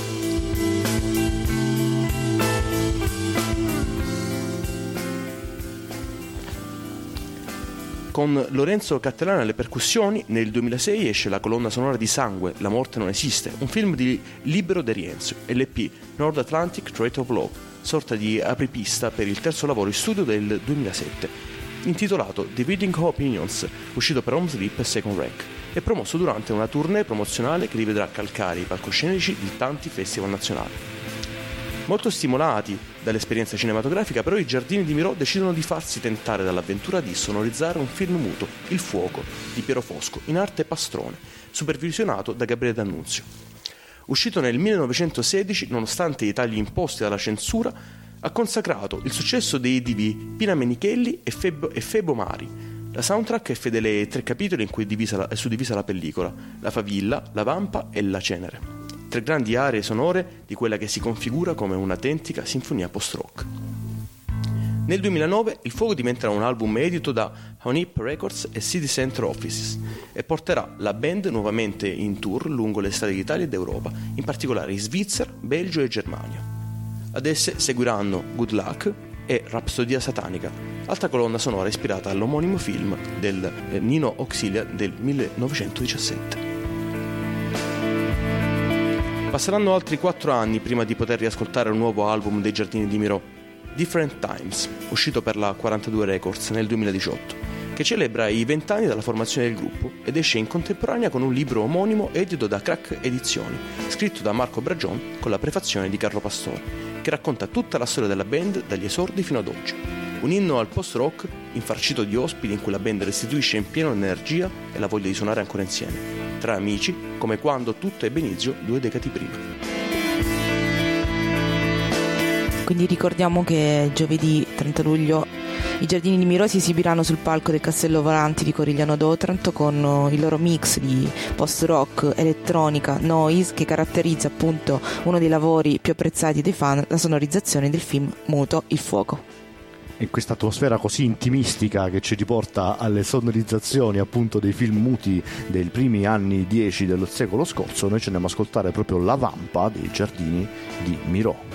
Con Lorenzo Cattelani alle percussioni, nel 2006 esce la colonna sonora di Sangue, La morte non esiste, un film di Libero De Rienzo, e l'EP North Atlantic Trade of Love, sorta di apripista per il terzo lavoro in studio del 2007, intitolato Dividing Opinions, uscito per Home Sleep e Second Rake, e promosso durante una tournée promozionale che li vedrà calcare i palcoscenici di tanti festival nazionali. Molto stimolati dall'esperienza cinematografica, però i Giardini di Miro decidono di farsi tentare dall'avventura di sonorizzare un film muto, Il fuoco, di Piero Fosco, in arte Pastrone, supervisionato da Gabriele D'Annunzio. Uscito nel 1916, nonostante i tagli imposti dalla censura, ha consacrato il successo dei DV Pina Menichelli e Febo Mari. La soundtrack è fedele ai 3 capitoli in cui è suddivisa la pellicola, La favilla, La vampa e La cenere. 3 grandi aree sonore di quella che si configura come un'autentica sinfonia post-rock. Nel 2009 Il fuoco diventerà un album edito da Honip Records e City Center Offices e porterà la band nuovamente in tour lungo le strade d'Italia ed Europa, in particolare in Svizzera, Belgio e Germania. Ad esse seguiranno Good Luck e Rapsodia Satanica, altra colonna sonora ispirata all'omonimo film del Nino Auxilia del 1917. Passeranno altri 4 anni prima di poter riascoltare un nuovo album dei Giardini di Miro, Different Times, uscito per la 42 Records nel 2018, che celebra i 20 anni dalla formazione del gruppo ed esce in contemporanea con un libro omonimo edito da Crack Edizioni, scritto da Marco Bragion con la prefazione di Carlo Pastore, che racconta tutta la storia della band dagli esordi fino ad oggi. Un inno al post-rock infarcito di ospiti in cui la band restituisce in pieno l'energia e la voglia di suonare ancora insieme, tra amici, come quando tutto ebbe inizio 2 decadi prima. Quindi ricordiamo che giovedì 30 luglio i Giardini di Miro si esibiranno sul palco del Castello Volanti di Corigliano d'Otranto con il loro mix di post-rock, elettronica, noise, che caratterizza appunto uno dei lavori più apprezzati dai fan, la sonorizzazione del film muto Il fuoco. In questa atmosfera così intimistica che ci riporta alle sonorizzazioni appunto dei film muti dei primi anni 10 dello secolo scorso, noi ci andiamo ad ascoltare proprio La vampa dei Giardini di Miro.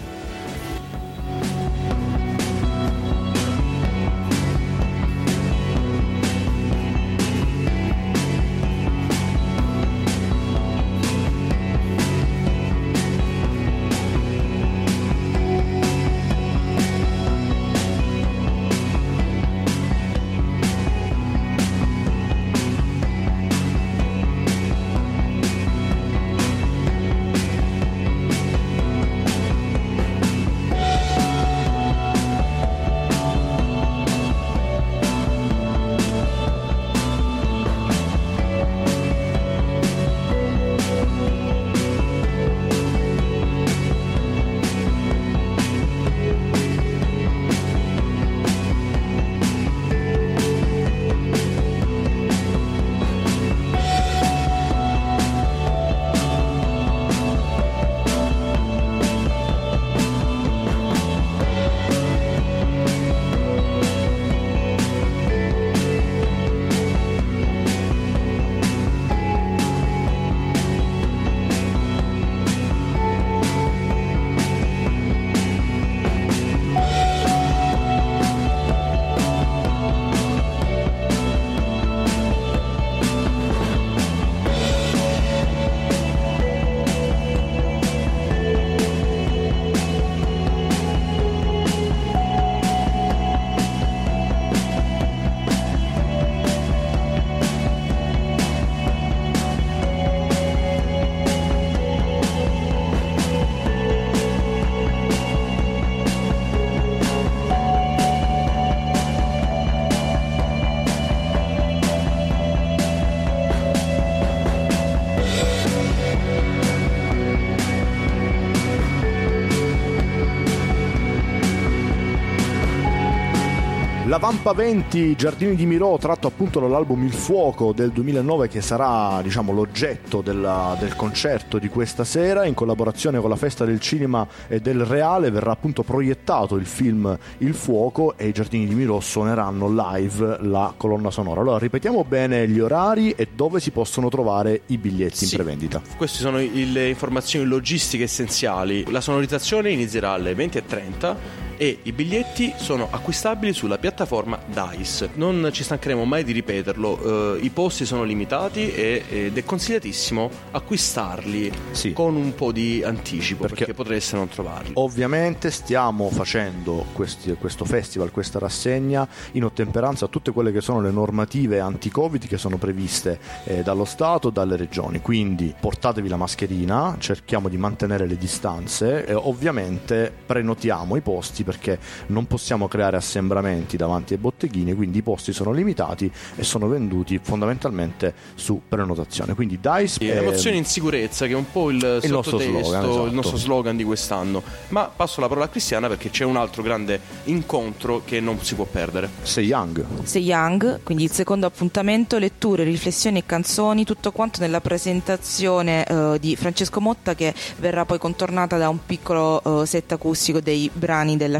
La Vampa 20, Giardini di Mirò, tratto appunto dall'album Il Fuoco del 2009, che sarà, diciamo, l'oggetto del concerto di questa sera. In collaborazione con la Festa del Cinema e del Reale verrà appunto proiettato il film Il Fuoco e i Giardini di Mirò suoneranno live la colonna sonora. Allora ripetiamo bene gli orari e dove si possono trovare i biglietti in prevendita. Queste sono le informazioni logistiche essenziali. La sonorizzazione inizierà alle 20:30 e i biglietti sono acquistabili sulla piattaforma Dice. Non ci stancheremo mai di ripeterlo, i posti sono limitati ed è consigliatissimo acquistarli con un po' di anticipo, perché potreste non trovarli. Ovviamente stiamo facendo questo festival, questa rassegna in ottemperanza a tutte quelle che sono le normative anti-Covid che sono previste dallo Stato, dalle regioni, quindi portatevi la mascherina, cerchiamo di mantenere le distanze e ovviamente prenotiamo i posti, perché non possiamo creare assembramenti davanti ai botteghini, quindi i posti sono limitati e sono venduti fondamentalmente su prenotazione. Quindi Dice emozioni in sicurezza, che è un po' il nostro slogan, esatto. Il nostro slogan di quest'anno. Ma passo la parola a Cristiana, perché c'è un altro grande incontro che non si può perdere. Sei Young, quindi il secondo appuntamento, letture, riflessioni e canzoni, tutto quanto nella presentazione di Francesco Motta, che verrà poi contornata da un piccolo set acustico dei brani dell'artista.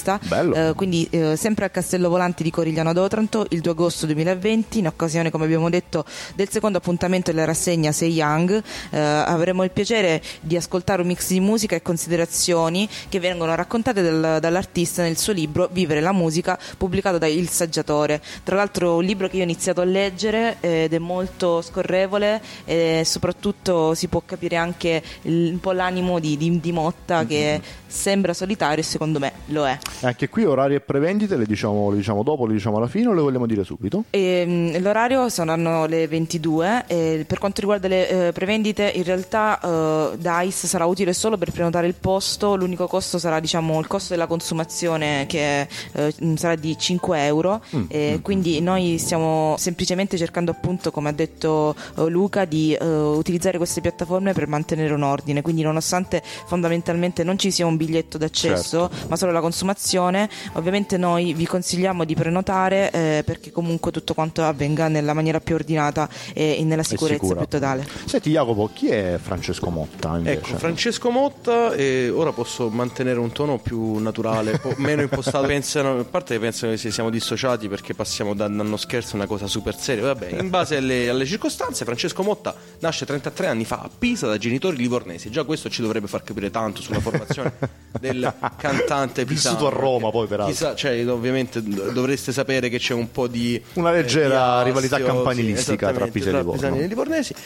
Quindi sempre al Castello Volante di Corigliano ad Otranto il 2 agosto 2020, in occasione, come abbiamo detto, del secondo appuntamento della rassegna Sei Young. Avremo il piacere di ascoltare un mix di musica e considerazioni che vengono raccontate dall'artista nel suo libro Vivere la musica, pubblicato da Il Saggiatore. Tra l'altro un libro che io ho iniziato a leggere ed è molto scorrevole e soprattutto si può capire anche un po' l'animo di Motta, che sembra solitario e secondo me lo è. Anche qui orari e prevendite le diciamo dopo, le diciamo alla fine, o le vogliamo dire subito? L'orario saranno le 22 e per quanto riguarda le prevendite, in realtà Dice sarà utile solo per prenotare il posto. L'unico costo sarà, diciamo, il costo della consumazione, che sarà di 5 euro. Quindi noi stiamo semplicemente cercando, appunto, come ha detto Luca, di utilizzare queste piattaforme per mantenere un ordine. Quindi nonostante fondamentalmente non ci sia un biglietto d'accesso, ma solo la consumazione, ovviamente noi vi consigliamo di prenotare perché comunque tutto quanto avvenga nella maniera più ordinata e nella sicurezza più totale. Senti Jacopo, chi è Francesco Motta invece? Ecco, Francesco Motta, ora posso mantenere un tono più naturale, meno impostato. A parte che pensano che siamo dissociati perché passiamo da uno scherzo a una cosa super seria. Vabbè, in base alle circostanze, Francesco Motta nasce 33 anni fa a Pisa da genitori livornesi. Già questo ci dovrebbe far capire tanto sulla formazione del cantante pisano. Vissuto a Roma poi peraltro. Cioè, ovviamente dovreste sapere che c'è un po' di una leggera rivalità campanilistica tra Pisa e livornesi.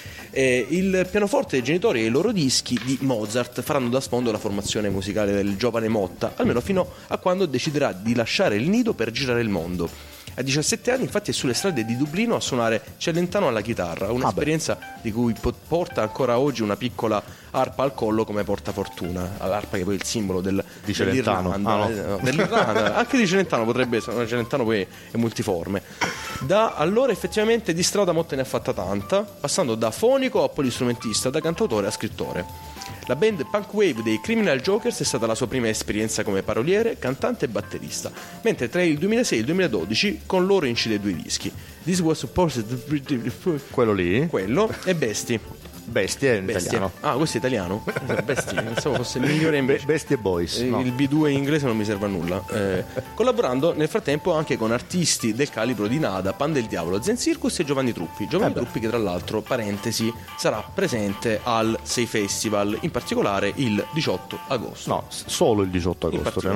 Il pianoforte dei genitori e i loro dischi di Mozart faranno da sfondo la formazione musicale del giovane Motta, almeno fino a quando deciderà di lasciare il nido per girare il mondo. A 17 anni infatti è sulle strade di Dublino a suonare Celentano alla chitarra, un'esperienza di cui porta ancora oggi una piccola arpa al collo come portafortuna, l'arpa che poi è il simbolo di Celentano, dell'Irlanda. Anche di Celentano potrebbe essere, Celentano poi è multiforme. Da allora effettivamente di strada Motta ne ha fatta tanta, passando da fonico a polistrumentista, da cantautore a scrittore. La band punk wave dei Criminal Jokers è stata la sua prima esperienza come paroliere, cantante e batterista, mentre tra il 2006 e il 2012 con loro incide 2 dischi. This Was Supposed quello lì? Quello e Bestie è in italiano. Ah, questo è italiano? Bestie, pensavo fosse il migliore invece. Bestie Boys. No. Il B2 in inglese non mi serve a nulla. Collaborando nel frattempo anche con artisti del calibro di Nada, Pan del Diavolo, Zen Circus e Giovanni Truppi. Truppi che tra l'altro, parentesi, sarà presente al Sei Festival, in particolare il 18 agosto. No, solo il 18 agosto.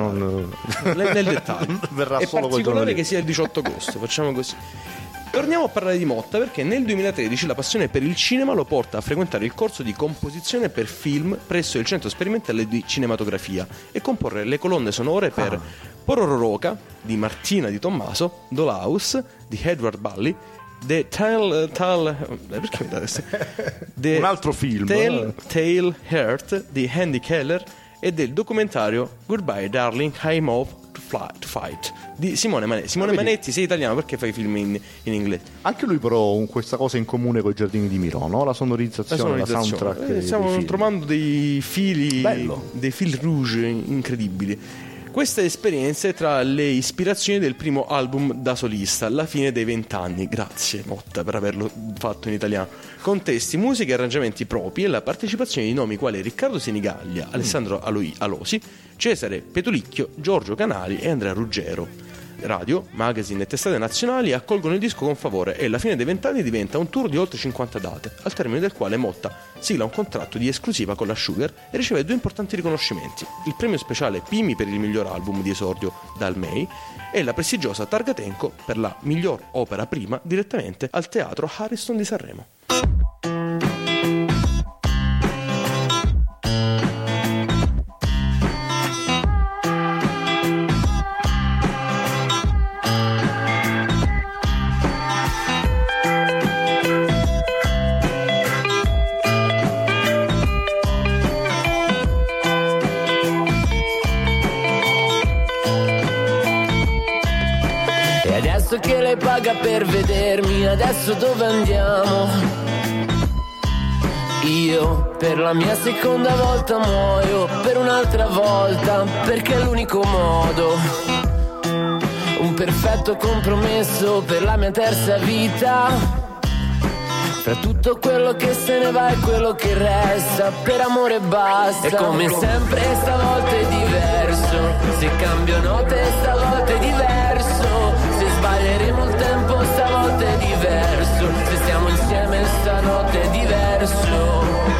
Nel dettaglio. Verrà è solo particolare che sia il 18 agosto, facciamo così. Torniamo a parlare di Motta perché nel 2013 la passione per il cinema lo porta a frequentare il corso di composizione per film presso il Centro Sperimentale di Cinematografia e comporre le colonne sonore per Porororoca di Martina Di Tommaso, Dollhouse di Edward Bully, perché mi date un altro film, Tale Heart di Andy Keller e del documentario Goodbye Darling, I'm Off to Fight di Simone Manetti. Simone Manetti, sei italiano, perché fai film in inglese? Anche lui però questa cosa in comune con i Giardini di Mirò, no? La sonorizzazione, la soundtrack. Stiamo trovando dei fili, dei fil rouge incredibili. Questa esperienza è tra le ispirazioni del primo album da solista, alla fine dei 20 anni. Grazie Motta per averlo fatto in italiano. Con testi, musiche e arrangiamenti propri e la partecipazione di nomi quali Riccardo Senigaglia, Alessandro Alosi, Cesare Petulicchio, Giorgio Canali e Andrea Ruggero. Radio, magazine e testate nazionali accolgono il disco con favore e alla fine dei 20 anni diventa un tour di oltre 50 date, al termine del quale Motta sigla un contratto di esclusiva con la Sugar e riceve 2 importanti riconoscimenti: il premio speciale Pimi per il miglior album di esordio dal May e la prestigiosa Targa Tenco per la miglior opera prima direttamente al Teatro Ariston di Sanremo. Che lei paga per vedermi, adesso dove andiamo? Io per la mia seconda volta muoio per un'altra volta, perché è l'unico modo. Un perfetto compromesso per la mia terza vita, fra tutto quello che se ne va e quello che resta, per amore basta. E come sempre stavolta è diverso, se cambio note stavolta è diverso, se sbaglieremo il tempo stavolta è diverso, se stiamo insieme stanotte è diverso.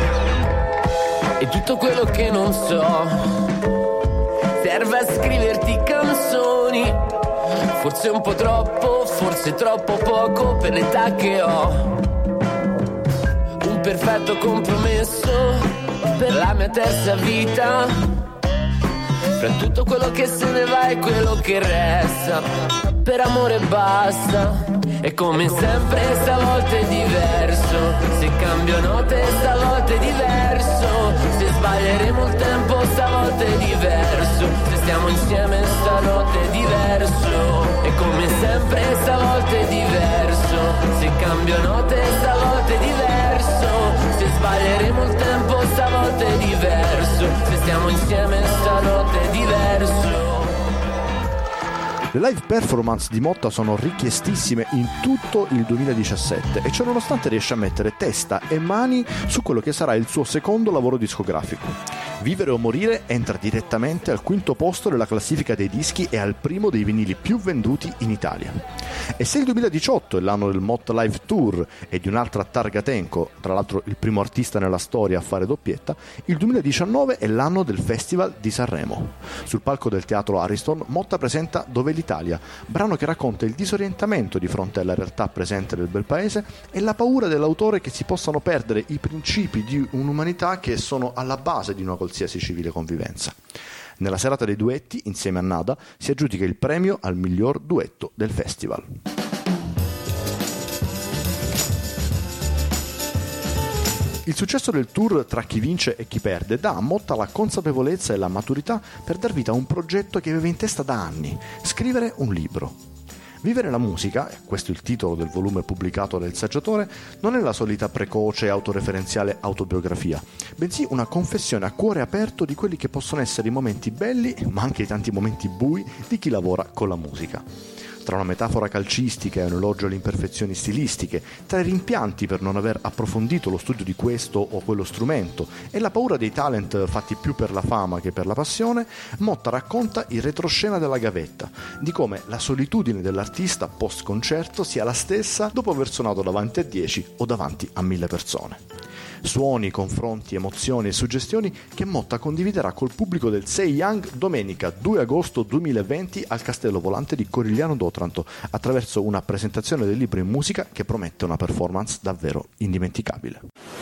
E tutto quello che non so serve a scriverti canzoni, forse un po' troppo, forse troppo poco per l'età che ho. Un perfetto compromesso per la mia terza vita, fra tutto quello che se ne va e quello che resta, per amore basta. E come sempre stavolta è diverso, se cambio note stavolta è diverso, se sbaglieremo il tempo stavolta è diverso, se stiamo insieme stanotte è diverso. E come sempre stavolta è diverso, se cambio note stavolta è diverso, se sbaglieremo il tempo stavolta è diverso, se stiamo insieme stanotte è diverso. Le live performance di Motta sono richiestissime in tutto il 2017 e ciò nonostante riesce a mettere testa e mani su quello che sarà il suo secondo lavoro discografico. Vivere o morire entra direttamente al 5° posto della classifica dei dischi e al primo dei vinili più venduti in Italia. E se il 2018 è l'anno del Motta Live Tour e di un'altra Targa Tenco, tra l'altro il primo artista nella storia a fare doppietta, il 2019 è l'anno del Festival di Sanremo. Sul palco del Teatro Ariston Motta presenta Dove l'Italia, brano che racconta il disorientamento di fronte alla realtà presente del bel paese e la paura dell'autore che si possano perdere i principi di un'umanità che sono alla base di una qualsiasi civile convivenza. Nella serata dei duetti, insieme a Nada, si aggiudica il premio al miglior duetto del festival. Il successo del tour tra chi vince e chi perde dà a Motta la consapevolezza e la maturità per dar vita a un progetto che aveva in testa da anni: scrivere un libro. Vivere la musica, e questo è il titolo del volume pubblicato dal Saggiatore, non è la solita precoce e autoreferenziale autobiografia, bensì una confessione a cuore aperto di quelli che possono essere i momenti belli, ma anche i tanti momenti bui di chi lavora con la musica. Tra una metafora calcistica e un elogio alle imperfezioni stilistiche, tra i rimpianti per non aver approfondito lo studio di questo o quello strumento e la paura dei talent fatti più per la fama che per la passione, Motta racconta il retroscena della gavetta, di come la solitudine dell'artista post concerto sia la stessa dopo aver suonato davanti a 10 o davanti a 1000 persone. Suoni, confronti, emozioni e suggestioni che Motta condividerà col pubblico del Sei Young domenica 2 agosto 2020 al Castello Volante di Corigliano d'Otranto, attraverso una presentazione del libro in musica che promette una performance davvero indimenticabile.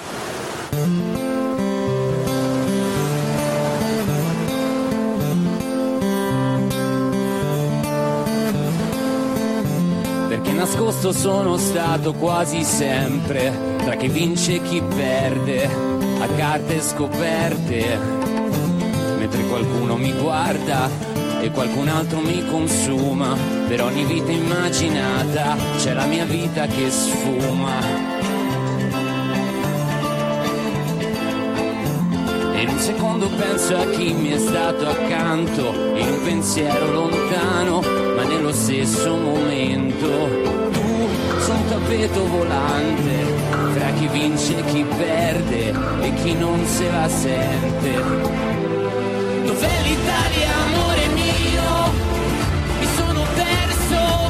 Perché nascosto sono stato quasi sempre tra chi vince e chi perde, a carte scoperte, mentre qualcuno mi guarda e qualcun altro mi consuma. Per ogni vita immaginata c'è la mia vita che sfuma. E in un secondo penso a chi mi è stato accanto, in un pensiero lontano, ma nello stesso momento. Tu su un tappeto volante, fra chi vince e chi perde e chi non se la sente. Dov'è l'Italia, amore mio? Mi sono perso.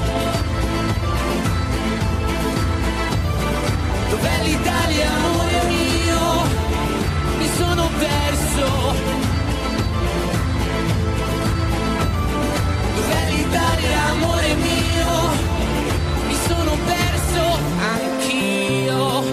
Dov'è l'Italia, amore mio? Mi sono perso. Dov'è l'Italia, amore mio? Mi sono perso anch'io.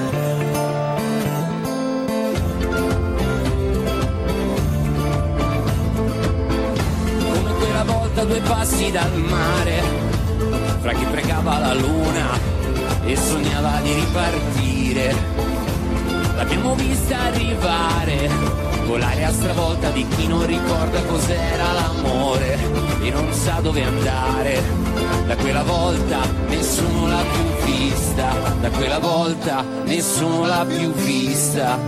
Come quella volta a 2 passi dal mare, fra chi pregava la luna e sognava di ripartire. L'abbiamo vista arrivare, con l'aria stravolta di chi non ricorda cos'era l'amore e non sa dove andare. Da quella volta nessuno l'ha più vista, da quella volta nessuno l'ha più vista.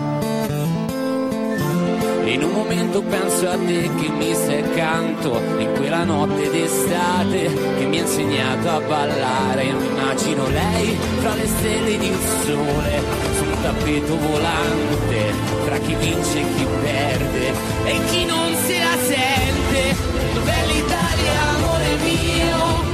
E in un momento penso a te che mi stai accanto, in quella notte d'estate che mi ha insegnato a ballare. Immagino lei fra le stelle di un sole, su un tappeto volante, tra chi vince e chi perde e chi non se la sente. Dov'è l'Italia, amore mio?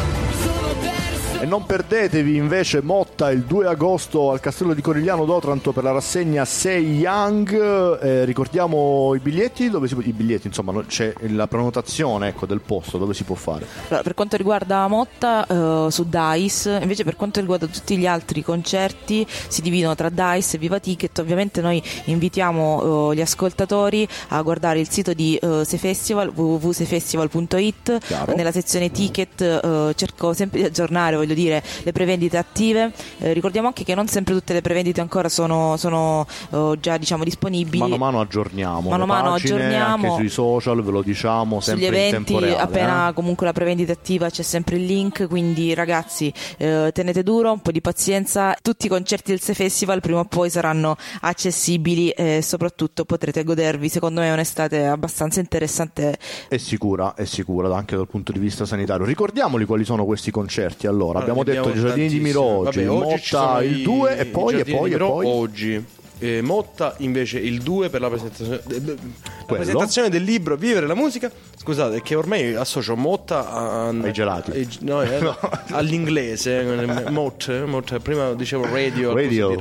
E non perdetevi invece Motta il 2 agosto al Castello di Corigliano d'Otranto per la rassegna Say Young. Ricordiamo i biglietti, i biglietti, insomma, c'è la prenotazione, ecco, del posto dove si può fare. Allora, per quanto riguarda Motta, su Dice, invece per quanto riguarda tutti gli altri concerti si dividono tra Dice e Viva Ticket. Ovviamente noi invitiamo gli ascoltatori a guardare il sito di Sei Festival, www.seifestival.it. Nella sezione ticket cerco sempre di aggiornare, le prevendite attive. Ricordiamo anche che non sempre tutte le prevendite ancora sono già, diciamo, disponibili. Mano a mano aggiorniamo aggiorniamo anche sui social, ve lo diciamo sempre sugli eventi, in tempo reale, appena comunque la prevendita attiva c'è sempre il link, quindi ragazzi tenete duro, un po' di pazienza. Tutti i concerti del Sei Festival prima o poi saranno accessibili e soprattutto potrete godervi, secondo me, un'estate abbastanza interessante e sicura anche dal punto di vista sanitario. Ricordiamoli quali sono questi concerti. Allora, abbiamo detto i Giardini di Miro oggi, Motta il 2 e poi oggi. Motta invece il 2 per la presentazione del libro Vivere la musica. Scusate, che ormai associo Motta ai gelati, all'inglese. Motta, prima dicevo radio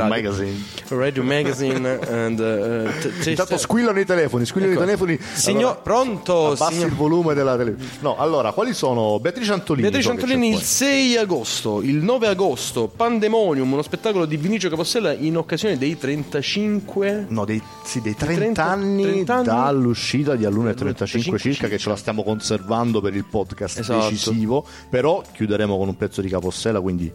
magazine and, intanto squillano i telefoni. Signor, allora, pronto? Abbassi il volume della televisione. No, allora, quali sono? Beatrice Antolini il 6 agosto, il 9 agosto Pandemonium, uno spettacolo di Vinicio Capossela in occasione dei 30 anni dall'uscita di All'una e 35 circa, che ce la stiamo conservando per il podcast decisivo, però chiuderemo con un pezzo di Capossela, quindi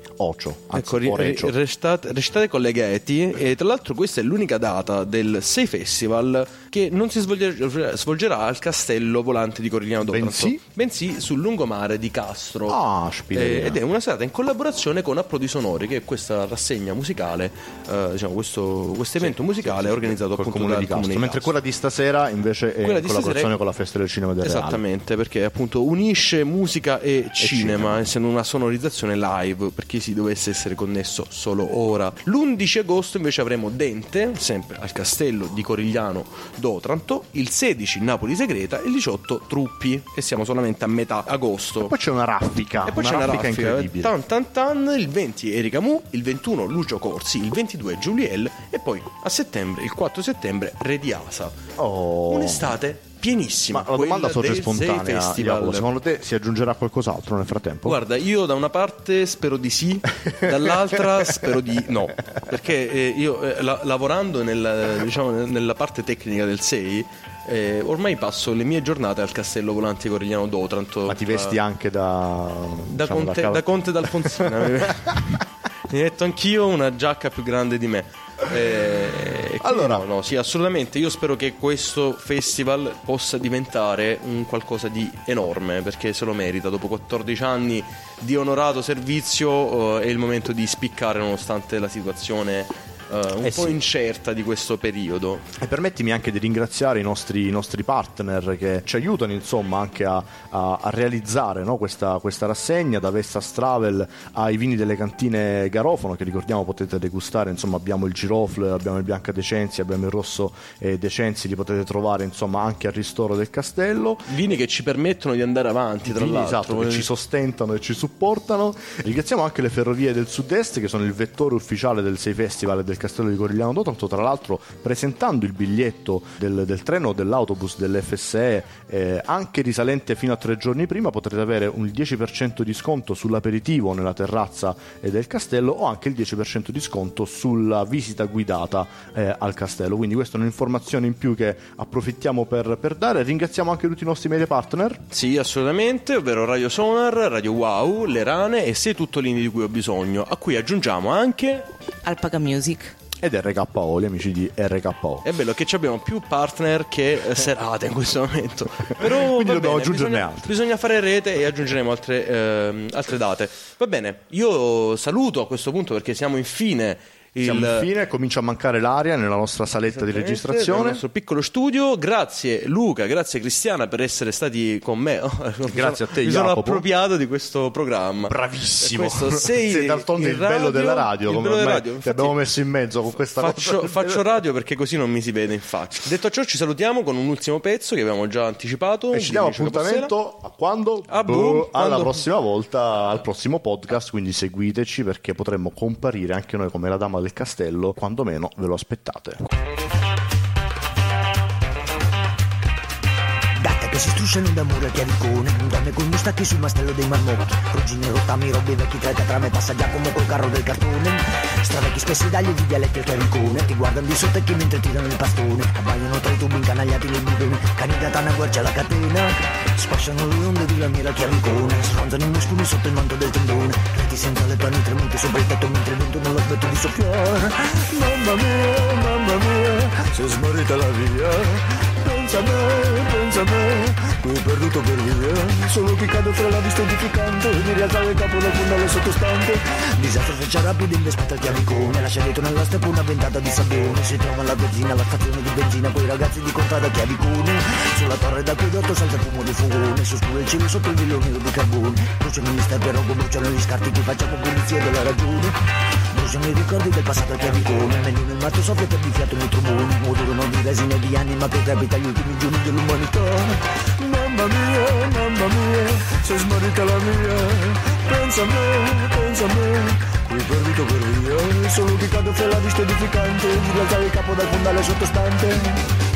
restate collegati. E tra l'altro questa è l'unica data del Sei Festival che non si svolgerà al Castello Volante di Corigliano d'Otranto, bensì sul lungomare di Castro. Ed è una serata in collaborazione con Approdi Sonori, che è questa rassegna musicale, questo evento musicale organizzato appunto Comune di Castro, mentre quella di stasera invece è in collaborazione con la Festa del Cinema del Reale. Esattamente, perché appunto unisce musica e cinema, essendo una sonorizzazione live per chi si dovesse essere connesso solo ora. L'11 agosto invece avremo Dente, sempre al Castello di Corigliano d'Otranto, il 16 Napoli Segreta e il 18 Truppi, e siamo solamente a metà agosto. E poi c'è una raffica incredibile. Il 20 Erika Mu, il 21 Lucio Corsi, il 22 Giuliel e poi a settembre, il 4 settembre, Rediasa. Un'estate pienissima. Ma la domanda sorge spontanea, Jacopo, secondo te si aggiungerà qualcos'altro nel frattempo? Guarda, io da una parte spero di sì, dall'altra spero di no, perché io lavorando nella parte tecnica del SEI, ormai passo le mie giornate al Castello Volante Corigliano d'Otranto. Ma ti vesti anche da Conte d'Alfonsina. Mi metto anch'io una giacca più grande di me. Sì, assolutamente. Io spero che questo festival possa diventare un qualcosa di enorme, perché se lo merita. Dopo 14 anni di onorato servizio è il momento di spiccare, nonostante la situazione un po' incerta di questo periodo. E permettimi anche di ringraziare i nostri partner che ci aiutano insomma anche a realizzare, no, questa rassegna, da Vestas Travel ai vini delle cantine Garofano, che ricordiamo potete degustare. Insomma, abbiamo il Girofle, abbiamo il Bianca Decenzi, abbiamo il Rosso Decenzi, li potete trovare insomma anche al ristoro del castello. Vini che ci permettono di andare avanti, tra l'altro. Esatto, che ci sostentano e ci supportano. Ringraziamo anche le Ferrovie del Sud-Est, che sono il vettore ufficiale del 6 Festival e del Castello di Corigliano d'Otranto. Tra l'altro, presentando il biglietto del treno o dell'autobus dell'FSE anche risalente fino a 3 giorni prima, potrete avere un 10% di sconto sull'aperitivo nella terrazza del castello, o anche il 10% di sconto sulla visita guidata al castello. Quindi questa è un'informazione in più che approfittiamo per dare. Ringraziamo anche tutti i nostri media partner. Sì, assolutamente, ovvero Radio Sonar, Radio Wow, Le Rane e Sei tutto l'indie di cui ho bisogno, a cui aggiungiamo anche Alpaca Music ed RKO, gli amici di RKO. È bello che abbiamo più partner che serate in questo momento. Però quindi dobbiamo aggiungerne altri. Bisogna fare rete e aggiungeremo altre date. Va bene, io saluto a questo punto perché siamo infine. Comincia a mancare l'aria nella nostra saletta di registrazione, nel nostro piccolo studio. Grazie Luca, grazie Cristiana per essere stati con me. Grazie a te, mi Jacopo. sono appropriato di questo programma. Bravissimo. Sei d'altronde il bello della radio, come ormai ti abbiamo messo in mezzo con questa cosa. Faccio radio perché così non mi si vede in faccia. Detto ciò, ci salutiamo con un ultimo pezzo che abbiamo già anticipato e ci diamo appuntamento a quando? Alla prossima volta, al prossimo podcast. Quindi seguiteci, perché potremmo comparire anche noi come la dama del castello, quando meno ve lo aspettate. Gatte che si strusciano d'amore al chiavicone, donne con mustacchi sul mastello dei marmocchi, ruggine, rottami, robbi vecchi, trame, passa Giacomo col carro del cartone, stravecchi spessi dagli di dialetti al chiavicone, ti guardano di sottecchi mentre tirano il bastone, abbagliano tra i tubi incanagliati nei bidoni, cani da tana guarcia la catena, spasciano le onde di lamiera al chiavicone, sfondano i muscoli sotto il manto del tendone, reti senza le pani tremuti sopra il tetto mentre vento non lo smetto di soffiare. Mamma mia, si è smarrita la via. Pensa a me, qui perduto per via. Solo chi cade fra la vista edificante, di rialzare il capo dal fondale sottostante. Disastro freccia rapido in vespetta al chiavicone, lascia dietro nella steppa una ventata di sabbione. Si trova alla benzina, alla stazione di benzina, quei ragazzi di contrada chiavicone. Sulla torre d'acquedotto salta il fumo di fugone, si oscura il cielo sotto il velo nero di carbone. Bruciano gli sterpi a rogo, bruciano gli scarti, qui facciamo pulizia della ragione. Bruciano i ricordi del passato al chiavicone, meglio nel matto soffia per fiato nei tromboni. Odorano di resine di anima che trepita gli ultimi giorni dell'umanità. Mamma mia, si è smarrita la mia. Pensa a me, qui perduto per via. Solo chi cade fra la vista edificante, di rialzare il capo dal fondale sottostante.